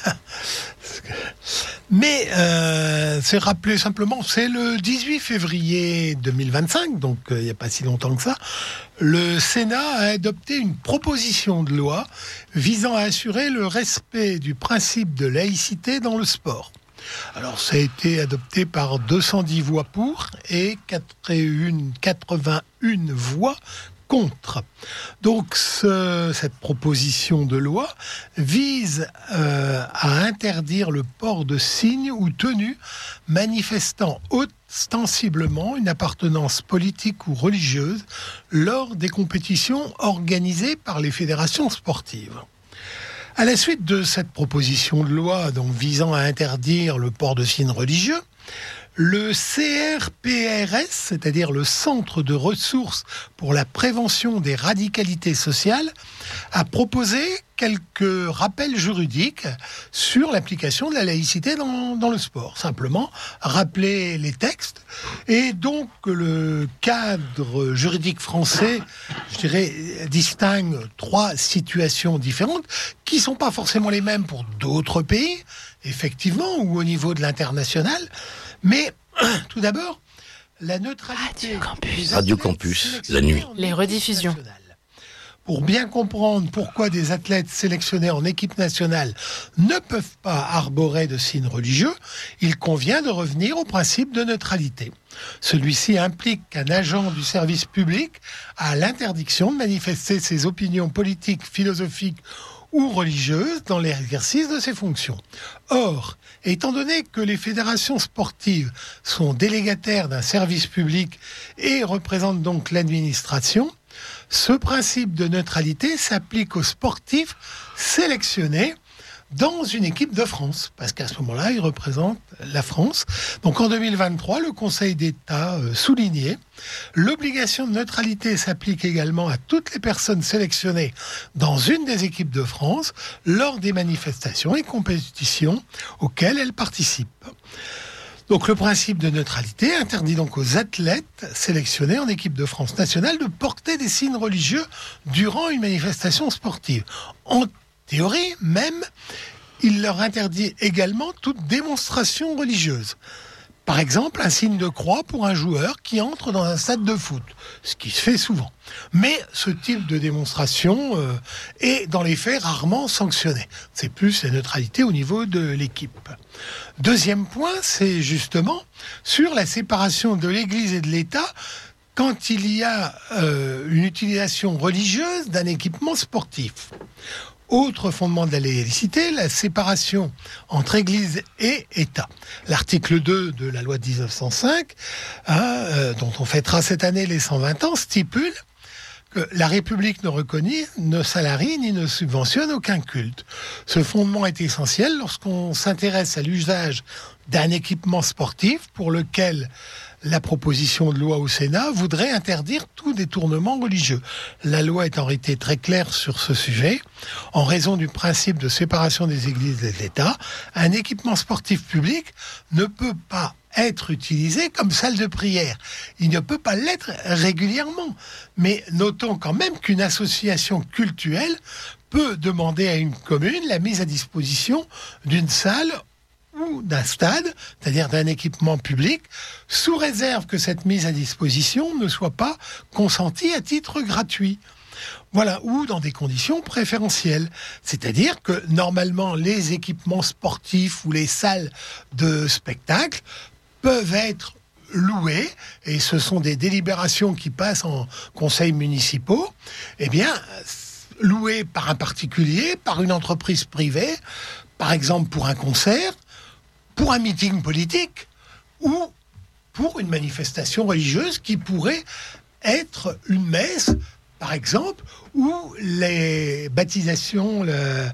S6: mais c'est rappelé simplement, c'est le 18 février 2025, donc il n'y a pas si longtemps que ça, le Sénat a adopté une proposition de loi visant à assurer le respect du principe de laïcité dans le sport. Alors, ça a été adopté par 210 voix pour et 81 voix contre. Donc, cette proposition de loi vise à interdire le port de signes ou tenues manifestant ostensiblement une appartenance politique ou religieuse lors des compétitions organisées par les fédérations sportives. À la suite de cette proposition de loi donc visant à interdire le port de signes religieux, Le CRPRS, c'est-à-dire le Centre de ressources pour la prévention des radicalités sociales, a proposé quelques rappels juridiques sur l'application de la laïcité dans le sport. Simplement, rappeler les textes. Et donc, le cadre juridique français, je dirais, distingue 3 situations différentes qui ne sont pas forcément les mêmes pour d'autres pays, effectivement, ou au niveau de l'international. Mais, tout d'abord, la neutralité.
S2: Radio Campus, la nuit.
S3: Les rediffusions.
S6: Pour bien comprendre pourquoi des athlètes sélectionnés en équipe nationale ne peuvent pas arborer de signes religieux, il convient de revenir au principe de neutralité. Celui-ci implique qu'un agent du service public a l'interdiction de manifester ses opinions politiques, philosophiques ou religieuses dans l'exercice de ses fonctions. Or, étant donné que les fédérations sportives sont délégataires d'un service public et représentent donc l'administration, ce principe de neutralité s'applique aux sportifs sélectionnés dans une équipe de France, parce qu'à ce moment-là, ils représentent la France. Donc en 2023, le Conseil d'État soulignait l'obligation de neutralité s'applique également à toutes les personnes sélectionnées dans une des équipes de France lors des manifestations et compétitions auxquelles elles participent. Donc le principe de neutralité interdit donc aux athlètes sélectionnés en équipe de France nationale de porter des signes religieux durant une manifestation sportive. En théorie même, il leur interdit également toute démonstration religieuse. Par exemple, un signe de croix pour un joueur qui entre dans un stade de foot, ce qui se fait souvent. Mais ce type de démonstration est dans les faits rarement sanctionné. C'est plus la neutralité au niveau de l'équipe. Deuxième point, c'est justement sur la séparation de l'Église et de l'État quand il y a une utilisation religieuse d'un équipement sportif. Autre fondement de la laïcité, la séparation entre Église et État. L'article 2 de la loi de 1905, dont on fêtera cette année les 120 ans, stipule que la République ne reconnaît, ne salarie ni ne subventionne aucun culte. Ce fondement est essentiel lorsqu'on s'intéresse à l'usage d'un équipement sportif pour lequel la proposition de loi au Sénat voudrait interdire tout détournement religieux. La loi est en réalité très claire sur ce sujet. En raison du principe de séparation des églises et de l'État, un équipement sportif public ne peut pas être utilisé comme salle de prière. Il ne peut pas l'être régulièrement. Mais notons quand même qu'une association cultuelle peut demander à une commune la mise à disposition d'une salle ou d'un stade, c'est-à-dire d'un équipement public, sous réserve que cette mise à disposition ne soit pas consentie à titre gratuit. Voilà, ou dans des conditions préférentielles. C'est-à-dire que normalement, les équipements sportifs ou les salles de spectacle peuvent être loués, et ce sont des délibérations qui passent en conseils municipaux, eh bien, loués par un particulier, par une entreprise privée, par exemple pour un concert, pour un meeting politique ou pour une manifestation religieuse qui pourrait être une messe, par exemple, ou les baptisations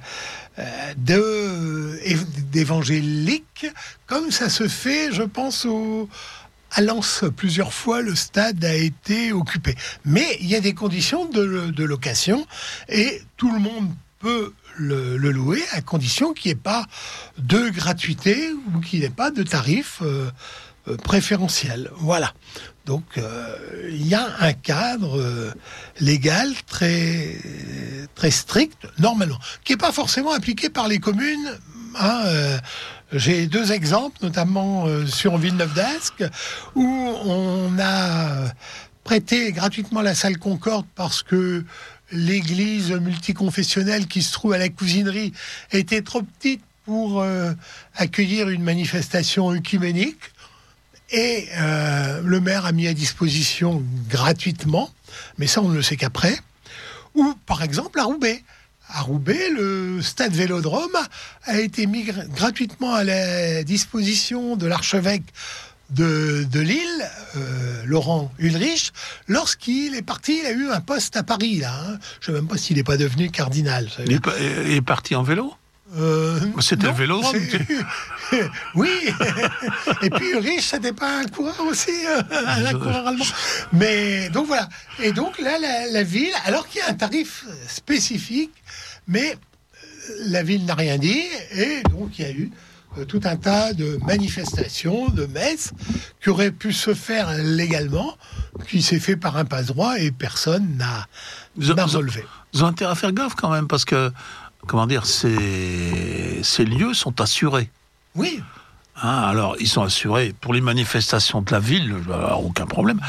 S6: d'évangéliques, comme ça se fait, je pense, à Lens. Plusieurs fois, le stade a été occupé. Mais il y a des conditions de location et tout le monde peut le louer à condition qu'il n'y ait pas de gratuité ou qu'il n'y ait pas de tarif préférentiel. Voilà. Donc, il y a un cadre légal très, très strict, normalement, qui n'est pas forcément appliqué par les communes. J'ai 2 exemples, notamment sur Villeneuve d'Ascq, où on a prêté gratuitement la salle Concorde parce que l'église multiconfessionnelle qui se trouve à la cousinerie était trop petite pour accueillir une manifestation œcuménique. Et le maire a mis à disposition gratuitement, mais ça on ne le sait qu'après. Ou par exemple à Roubaix. À Roubaix, le stade Vélodrome a été mis gratuitement à la disposition de l'archevêque de Lille, Laurent Ulrich, lorsqu'il est parti. Il a eu un poste à Paris, là. Je ne sais même pas s'il n'est pas devenu cardinal.
S5: Il est parti en vélo ? C'était
S6: non,
S5: le vélodrome.
S6: Oui. Et puis riche, c'était pas un coureur aussi, un coureur allemand. Mais donc voilà. Et donc là, la ville, alors qu'il y a un tarif spécifique, mais la ville n'a rien dit, et donc il y a eu tout un tas de manifestations, de messes, qui auraient pu se faire légalement, qui s'est fait par un passe-droit, et personne n'a relevé.
S5: Ils ont intérêt à faire gaffe quand même, parce que, comment dire, ces lieux sont assurés.
S6: Oui.
S5: Alors, ils sont assurés pour les manifestations de la ville, aucun problème.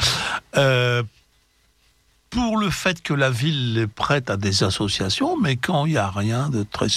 S5: Pour le fait que la ville les prête à des associations, mais quand il n'y a rien de très...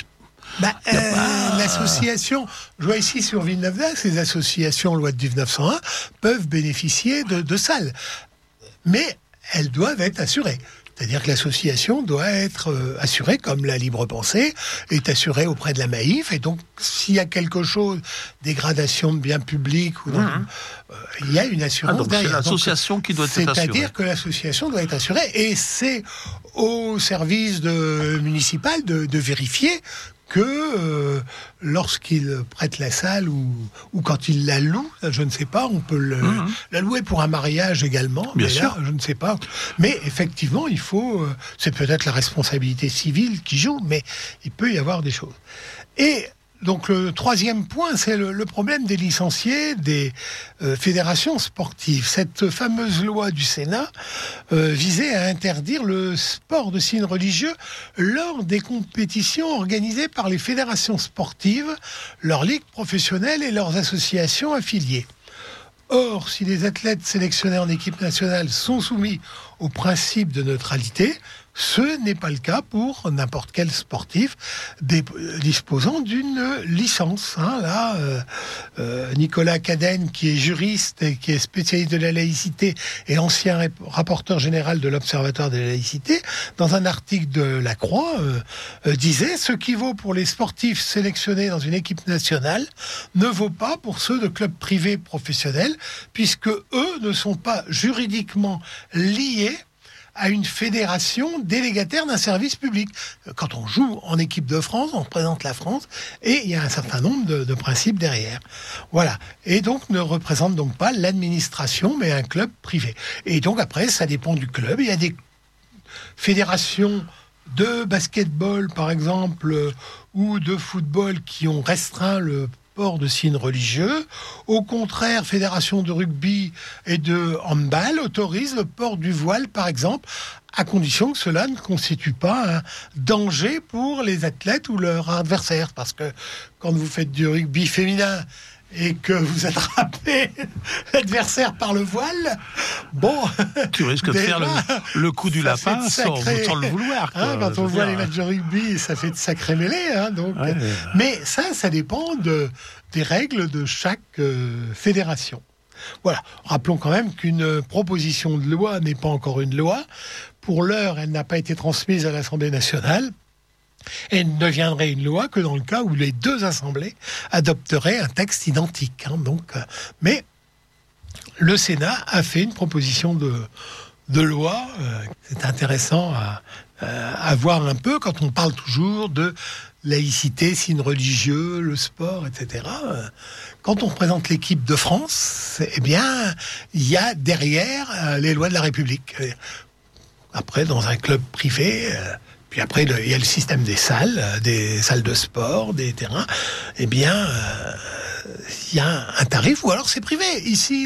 S6: L'association, je vois ici sur Villeneuve-d'Ascq, les associations loi de 1901 peuvent bénéficier de salles. Mais elles doivent être assurées. C'est-à-dire que l'association doit être assurée, comme la Libre Pensée est assurée auprès de la Maïf. Et donc, s'il y a quelque chose, dégradation de biens publics, il y a une assurance
S5: donc
S6: derrière.
S5: C'est l'association qui doit être assurée.
S6: C'est-à-dire que l'association doit être assurée. Et c'est au service municipal de vérifier que lorsqu'il prête la salle ou quand il la loue, je ne sais pas, on peut la louer pour un mariage également.
S5: Bien
S6: mais
S5: sûr.
S6: là, je ne sais pas. Mais effectivement, il faut... c'est peut-être la responsabilité civile qui joue, mais il peut y avoir des choses. Et donc le troisième point, c'est le problème des licenciés des fédérations sportives. Cette fameuse loi du Sénat visait à interdire le sport de signes religieux lors des compétitions organisées par les fédérations sportives, leurs ligues professionnelles et leurs associations affiliées. Or, si les athlètes sélectionnés en équipe nationale sont soumis au principe de neutralité, ce n'est pas le cas pour n'importe quel sportif disposant d'une licence. Nicolas Cadenne, qui est juriste et qui est spécialiste de la laïcité et ancien rapporteur général de l'Observatoire de la laïcité, dans un article de La Croix, disait « Ce qui vaut pour les sportifs sélectionnés dans une équipe nationale ne vaut pas pour ceux de clubs privés professionnels, puisque eux ne sont pas juridiquement liés à une fédération délégataire d'un service public. Quand on joue en équipe de France, on représente la France, et il y a un certain nombre de principes derrière. Voilà. Et donc, ne représente donc pas l'administration, mais un club privé. Et donc, après, ça dépend du club. Il y a des fédérations de basketball, par exemple, ou de football qui ont restreint le port de signes religieux. Au contraire, fédération de rugby et de handball autorise le port du voile, par exemple, à condition que cela ne constitue pas un danger pour les athlètes ou leurs adversaires. Parce que quand vous faites du rugby féminin et que vous attrapez l'adversaire par le voile, bon...
S5: Tu risques de faire le coup du lapin sans le vouloir.
S6: Quand on voit les matchs de rugby, ça fait de sacrés mêlées. Donc. Ouais. Mais ça dépend des règles de chaque fédération. Voilà. Rappelons quand même qu'une proposition de loi n'est pas encore une loi. Pour l'heure, elle n'a pas été transmise à l'Assemblée nationale. Et ne deviendrait une loi que dans le cas où les deux assemblées adopteraient un texte identique. Mais le Sénat a fait une proposition de loi. C'est intéressant à voir un peu quand on parle toujours de laïcité, signes religieux, le sport, etc. Quand on représente l'équipe de France, eh bien, il y a derrière les lois de la République. Après, dans un club privé... Puis après, il y a le système des salles de sport, des terrains. Eh bien, il y a un tarif, ou alors c'est privé. Ici,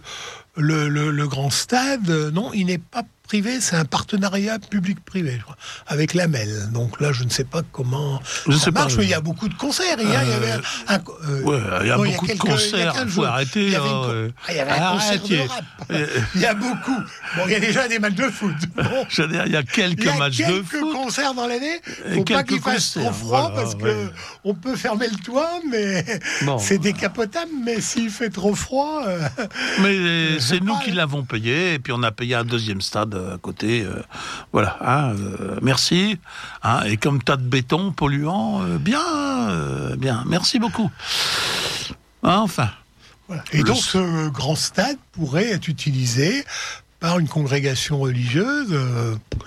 S6: le grand stade, non, il n'est pas privé, c'est un partenariat public-privé, je crois, avec l'AMEL. Donc là, je ne sais pas comment ça marche, mais il y a beaucoup de concerts. Hier, il y avait
S5: il y a beaucoup de concerts. Il faut arrêter.
S6: Il y avait un concert de rap. Il y a beaucoup. Bon, il y a déjà des matchs de foot. Bon.
S5: Il y a quelques matchs de foot.
S6: Quelques concerts dans l'année. Il ne faut pas qu'il fasse trop froid, parce qu'on peut fermer le toit, mais c'est décapotable. Mais s'il fait trop froid...
S5: Mais c'est nous qui l'avons payé, et puis on a payé un deuxième stade à côté, voilà. Merci. Et comme tas de béton polluant, bien. Merci beaucoup. Enfin.
S6: Voilà. Et donc ce grand stade pourrait être utilisé par une congrégation religieuse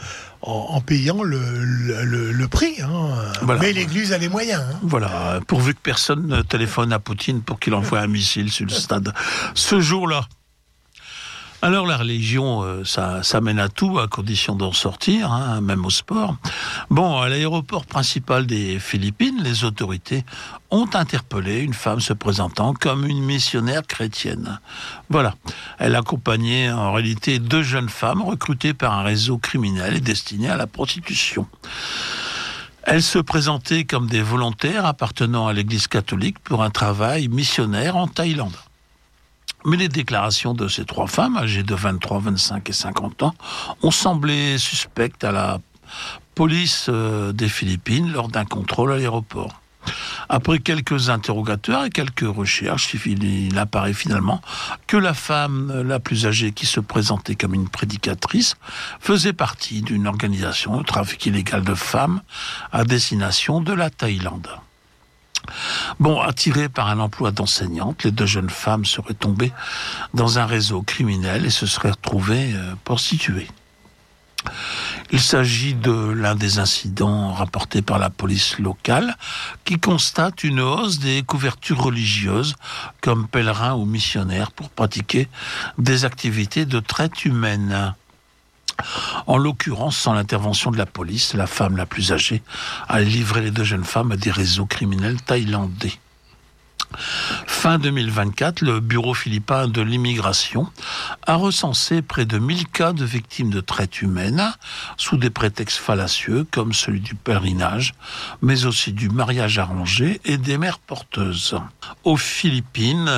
S6: en payant le prix.
S5: Voilà.
S6: Mais l'Église a les moyens.
S5: Voilà, pourvu que personne ne téléphone à Poutine pour qu'il envoie un missile sur le stade ce jour-là. Alors la religion, ça mène à tout, à condition d'en sortir, même au sport. Bon, à l'aéroport principal des Philippines, les autorités ont interpellé une femme se présentant comme une missionnaire chrétienne. Voilà, elle accompagnait en réalité 2 jeunes femmes recrutées par un réseau criminel et destinées à la prostitution. Elles se présentaient comme des volontaires appartenant à l'Église catholique pour un travail missionnaire en Thaïlande. Mais les déclarations de ces 3 femmes, âgées de 23, 25 et 50 ans, ont semblé suspectes à la police des Philippines lors d'un contrôle à l'aéroport. Après quelques interrogatoires et quelques recherches, il apparaît finalement que la femme la plus âgée qui se présentait comme une prédicatrice faisait partie d'une organisation de trafic illégal de femmes à destination de la Thaïlande. Bon, attirées par un emploi d'enseignante, les 2 jeunes femmes seraient tombées dans un réseau criminel et se seraient retrouvées prostituées. Il s'agit de l'un des incidents rapportés par la police locale qui constate une hausse des couvertures religieuses comme pèlerins ou missionnaires pour pratiquer des activités de traite humaine. En l'occurrence, sans l'intervention de la police, la femme la plus âgée a livré les 2 jeunes femmes à des réseaux criminels thaïlandais. Fin 2024, le Bureau philippin de l'immigration a recensé près de 1000 cas de victimes de traite humaine sous des prétextes fallacieux comme celui du pèlerinage, mais aussi du mariage arrangé et des mères porteuses. Aux Philippines,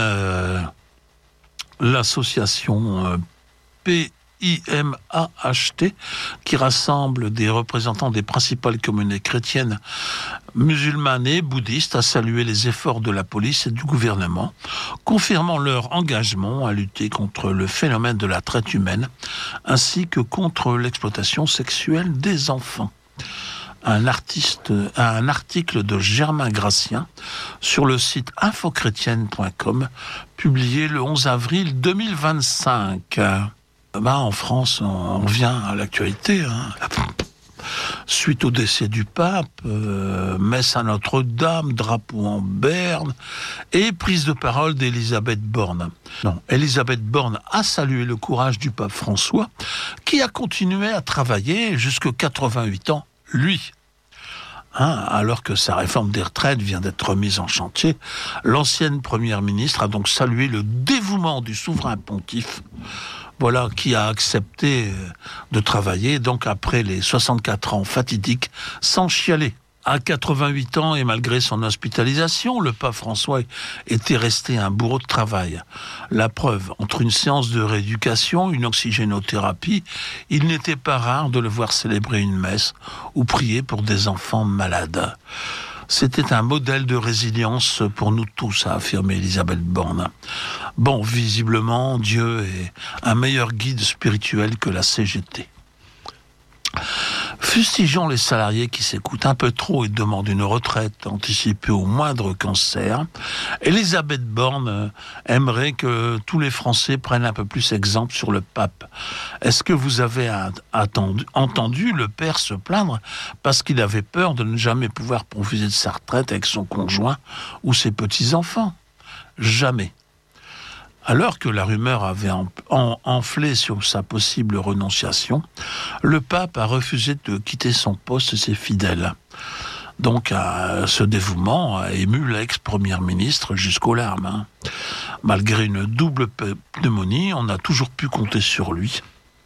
S5: l'association PIMAHT, qui rassemble des représentants des principales communautés chrétiennes, musulmanes et bouddhistes, a salué les efforts de la police et du gouvernement, confirmant leur engagement à lutter contre le phénomène de la traite humaine, ainsi que contre l'exploitation sexuelle des enfants. Un article de Germain Gratien sur le site infochrétienne.com, publié le 11 avril 2025. En France, on revient à l'actualité. Suite au décès du pape, messe à Notre-Dame, drapeau en berne et prise de parole d'Elisabeth Borne. Elisabeth Borne a salué le courage du pape François, qui a continué à travailler jusqu'à 88 ans, lui. Alors que sa réforme des retraites vient d'être remise en chantier, l'ancienne première ministre a donc salué le dévouement du souverain pontife, qui a accepté de travailler, donc après les 64 ans fatidiques, sans chialer. À 88 ans et malgré son hospitalisation, le pape François était resté un bourreau de travail. La preuve, entre une séance de rééducation, une oxygénothérapie, il n'était pas rare de le voir célébrer une messe ou prier pour des enfants malades. C'était un modèle de résilience pour nous tous, a affirmé Elisabeth Borne. Visiblement, Dieu est un meilleur guide spirituel que la CGT. Fustigeons les salariés qui s'écoutent un peu trop et demandent une retraite anticipée au moindre cancer. Elisabeth Borne aimerait que tous les Français prennent un peu plus exemple sur le pape. Est-ce que vous avez entendu le père se plaindre parce qu'il avait peur de ne jamais pouvoir profiter de sa retraite avec son conjoint ou ses petits-enfants ? Jamais. Alors que la rumeur avait enflé sur sa possible renonciation, le pape a refusé de quitter son poste et ses fidèles. Donc, ce dévouement a ému l'ex-première ministre jusqu'aux larmes. Malgré une double pneumonie, on a toujours pu compter sur lui.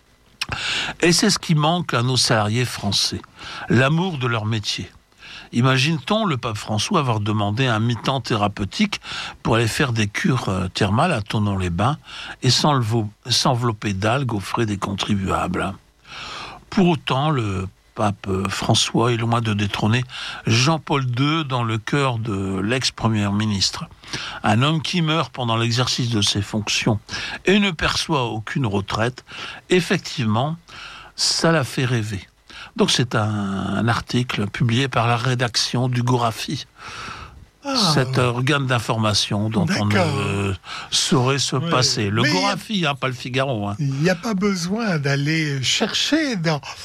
S5: Et c'est ce qui manque à nos salariés français, l'amour de leur métier. Imagine-t-on le pape François avoir demandé un mi-temps thérapeutique pour aller faire des cures thermales à Thonon-les-Bains et s'envelopper d'algues aux frais des contribuables. Pour autant, le pape François est loin de détrôner Jean-Paul II dans le cœur de l'ex-première ministre. Un homme qui meurt pendant l'exercice de ses fonctions et ne perçoit aucune retraite, effectivement, ça l'a fait rêver. Donc c'est un article publié par la rédaction du Gorafi. cet organe d'information dont on ne saurait se passer. Le Gorafi, pas le Figaro.
S6: Il n'y a pas besoin d'aller chercher,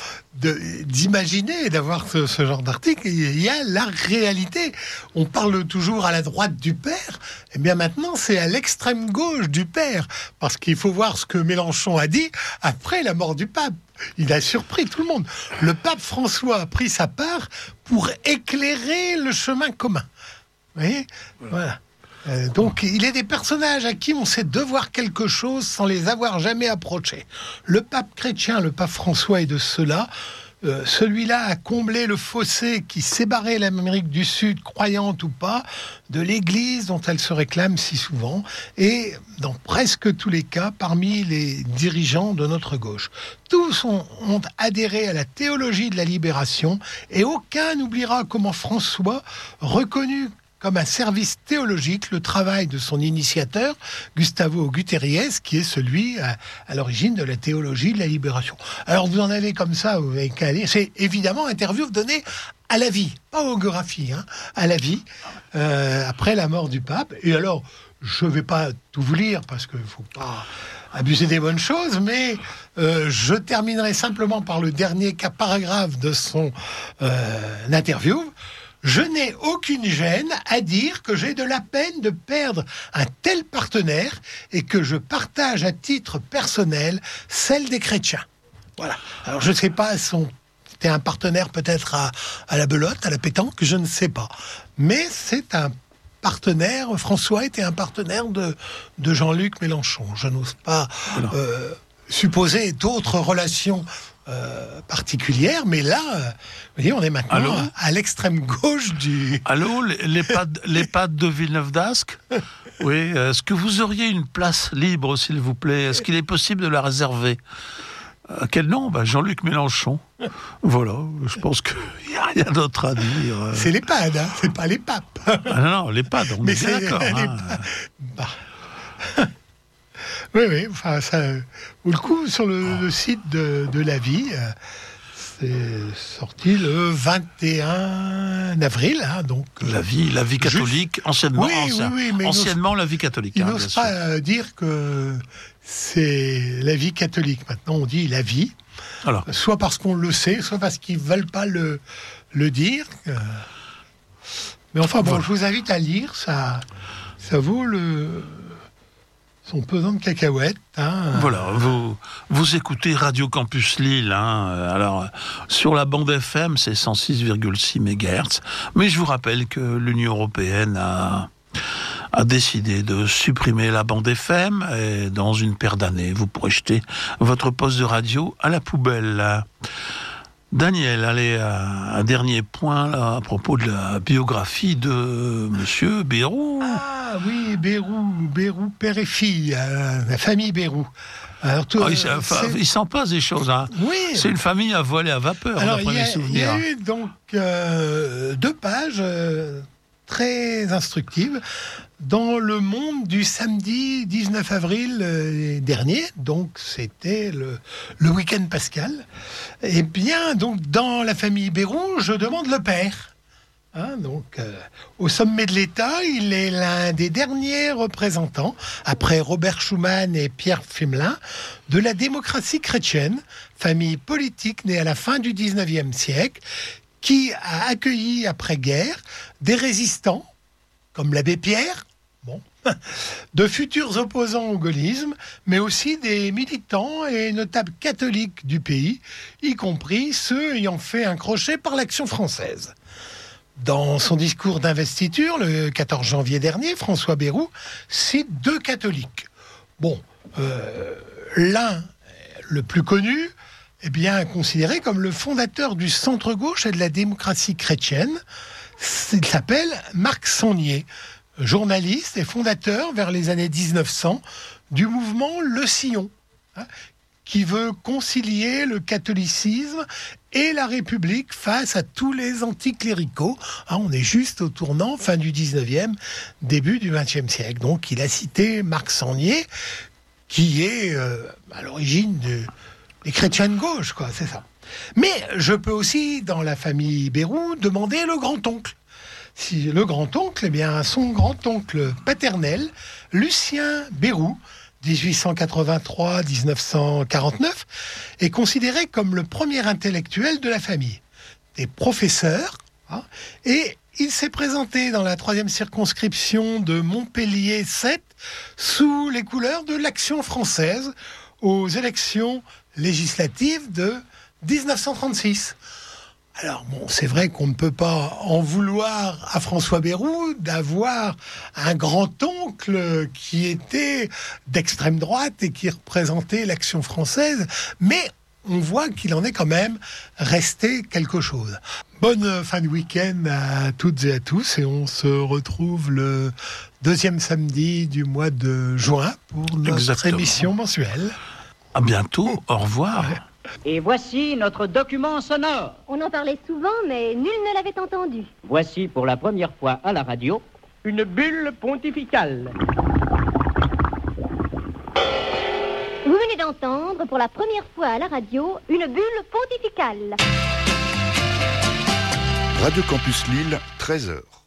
S6: d'imaginer, d'avoir ce genre d'article. Il y a la réalité. On parle toujours à la droite du père. Eh bien maintenant, c'est à l'extrême gauche du père. Parce qu'il faut voir ce que Mélenchon a dit après la mort du pape. Il a surpris tout le monde. Le pape François a pris sa part pour éclairer le chemin commun. Vous voyez ? Voilà. Donc, il est des personnages à qui on sait devoir quelque chose sans les avoir jamais approchés. Le pape chrétien, le pape François est de ceux-là. Celui-là a comblé le fossé qui séparait l'Amérique du Sud, croyante ou pas, de l'Église dont elle se réclame si souvent, et dans presque tous les cas, parmi les dirigeants de notre gauche. Tous ont adhéré à la théologie de la libération, et aucun n'oubliera comment François, reconnu comme un service théologique le travail de son initiateur, Gustavo Gutierrez, qui est celui à l'origine de la théologie de la libération. Alors vous en avez comme ça, vous avez qu'à lire. C'est évidemment interview donnée à la vie, pas aux biographies, à la vie, après la mort du pape. Et alors, je ne vais pas tout vous lire, parce qu'il ne faut pas abuser des bonnes choses, mais je terminerai simplement par le dernier paragraphe de son interview. Je n'ai aucune gêne à dire que j'ai de la peine de perdre un tel partenaire et que je partage à titre personnel celle des chrétiens. Voilà. Alors je ne sais pas, c'était un partenaire peut-être à la belote, à la pétanque, je ne sais pas. Mais c'est un partenaire, François était un partenaire de Jean-Luc Mélenchon. Je n'ose pas supposer d'autres relations particulière, mais là, vous voyez, on est maintenant à l'extrême gauche du...
S5: Allô, l'EHPAD de Villeneuve-d'Ascq. Oui, est-ce que vous auriez une place libre, s'il vous plaît ? Est-ce qu'il est possible de la réserver ? Quel nom ? Jean-Luc Mélenchon. Voilà, je pense qu'il n'y a rien d'autre à dire.
S6: C'est l'EHPAD, c'est pas les papes.
S5: Non, l'EHPAD, on est bien d'accord.
S6: Oui, enfin, ça vaut le coup sur le site de La Vie. C'est sorti le 21 avril, donc...
S5: La vie catholique, anciennement La Vie catholique.
S6: Il n'ose pas dire que c'est La Vie catholique. Maintenant, on dit La Vie. Alors. Soit parce qu'on le sait, soit parce qu'ils ne veulent pas le dire. Mais enfin, bon, je vous invite à lire. Ça vaut son pesant de cacahuètes.
S5: Voilà, vous écoutez Radio Campus Lille. Alors, sur la bande FM, c'est 106,6 MHz. Mais je vous rappelle que l'Union européenne a décidé de supprimer la bande FM. Et dans une paire d'années, vous pourrez jeter votre poste de radio à la poubelle. Daniel, allez, un dernier point là, à propos de la biographie de Monsieur Bayrou.
S6: Ah oui, Bayrou, père et fille, la famille Bayrou. Alors,
S5: il s'en passe des choses.
S6: Oui.
S5: C'est une famille à voler à vapeur, d'après mes souvenirs.
S6: Il y a eu donc 2 pages très instructives dans Le Monde du samedi 19 avril dernier, donc c'était le week-end pascal. Eh bien, donc dans la famille Bayrou, je demande le père. Donc, au sommet de l'État, il est l'un des derniers représentants, après Robert Schuman et Pierre Pflimlin, de la démocratie chrétienne, famille politique née à la fin du 19e siècle, qui a accueilli après-guerre des résistants, comme l'abbé Pierre, de futurs opposants au gaullisme, mais aussi des militants et notables catholiques du pays, y compris ceux ayant fait un crochet par l'Action française. Dans son discours d'investiture, le 14 janvier dernier, François Bayrou cite 2 catholiques. L'un, le plus connu, est bien considéré comme le fondateur du centre-gauche et de la démocratie chrétienne. Il s'appelle Marc Sangnier, journaliste et fondateur vers les années 1900 du mouvement Le Sillon, qui veut concilier le catholicisme et la République face à tous les anticléricaux. On est juste au tournant, fin du 19e, début du 20e siècle. Donc il a cité Marc Sangnier, qui est à l'origine des chrétiens de gauche, c'est ça. Mais je peux aussi, dans la famille Bayrou, demander le grand-oncle. Si le grand-oncle, eh bien, son grand-oncle paternel, Lucien Bérou, 1883-1949, est considéré comme le premier intellectuel de la famille. Des professeurs, et il s'est présenté dans la 3e circonscription de Montpellier 7 sous les couleurs de l'Action française aux élections législatives de 1936. Alors bon, c'est vrai qu'on ne peut pas en vouloir à François Bérou d'avoir un grand-oncle qui était d'extrême droite et qui représentait l'Action française, mais on voit qu'il en est quand même resté quelque chose. Bonne fin de week-end à toutes et à tous, et on se retrouve le 2e samedi du mois de juin pour notre émission mensuelle.
S5: À bientôt, au revoir.
S6: Ouais.
S1: Et voici notre document sonore.
S7: On en parlait souvent, mais nul ne l'avait entendu.
S1: Voici pour la première fois à la radio une bulle pontificale.
S7: Vous venez d'entendre pour la première fois à la radio une bulle pontificale.
S8: Radio Campus Lille, 13h.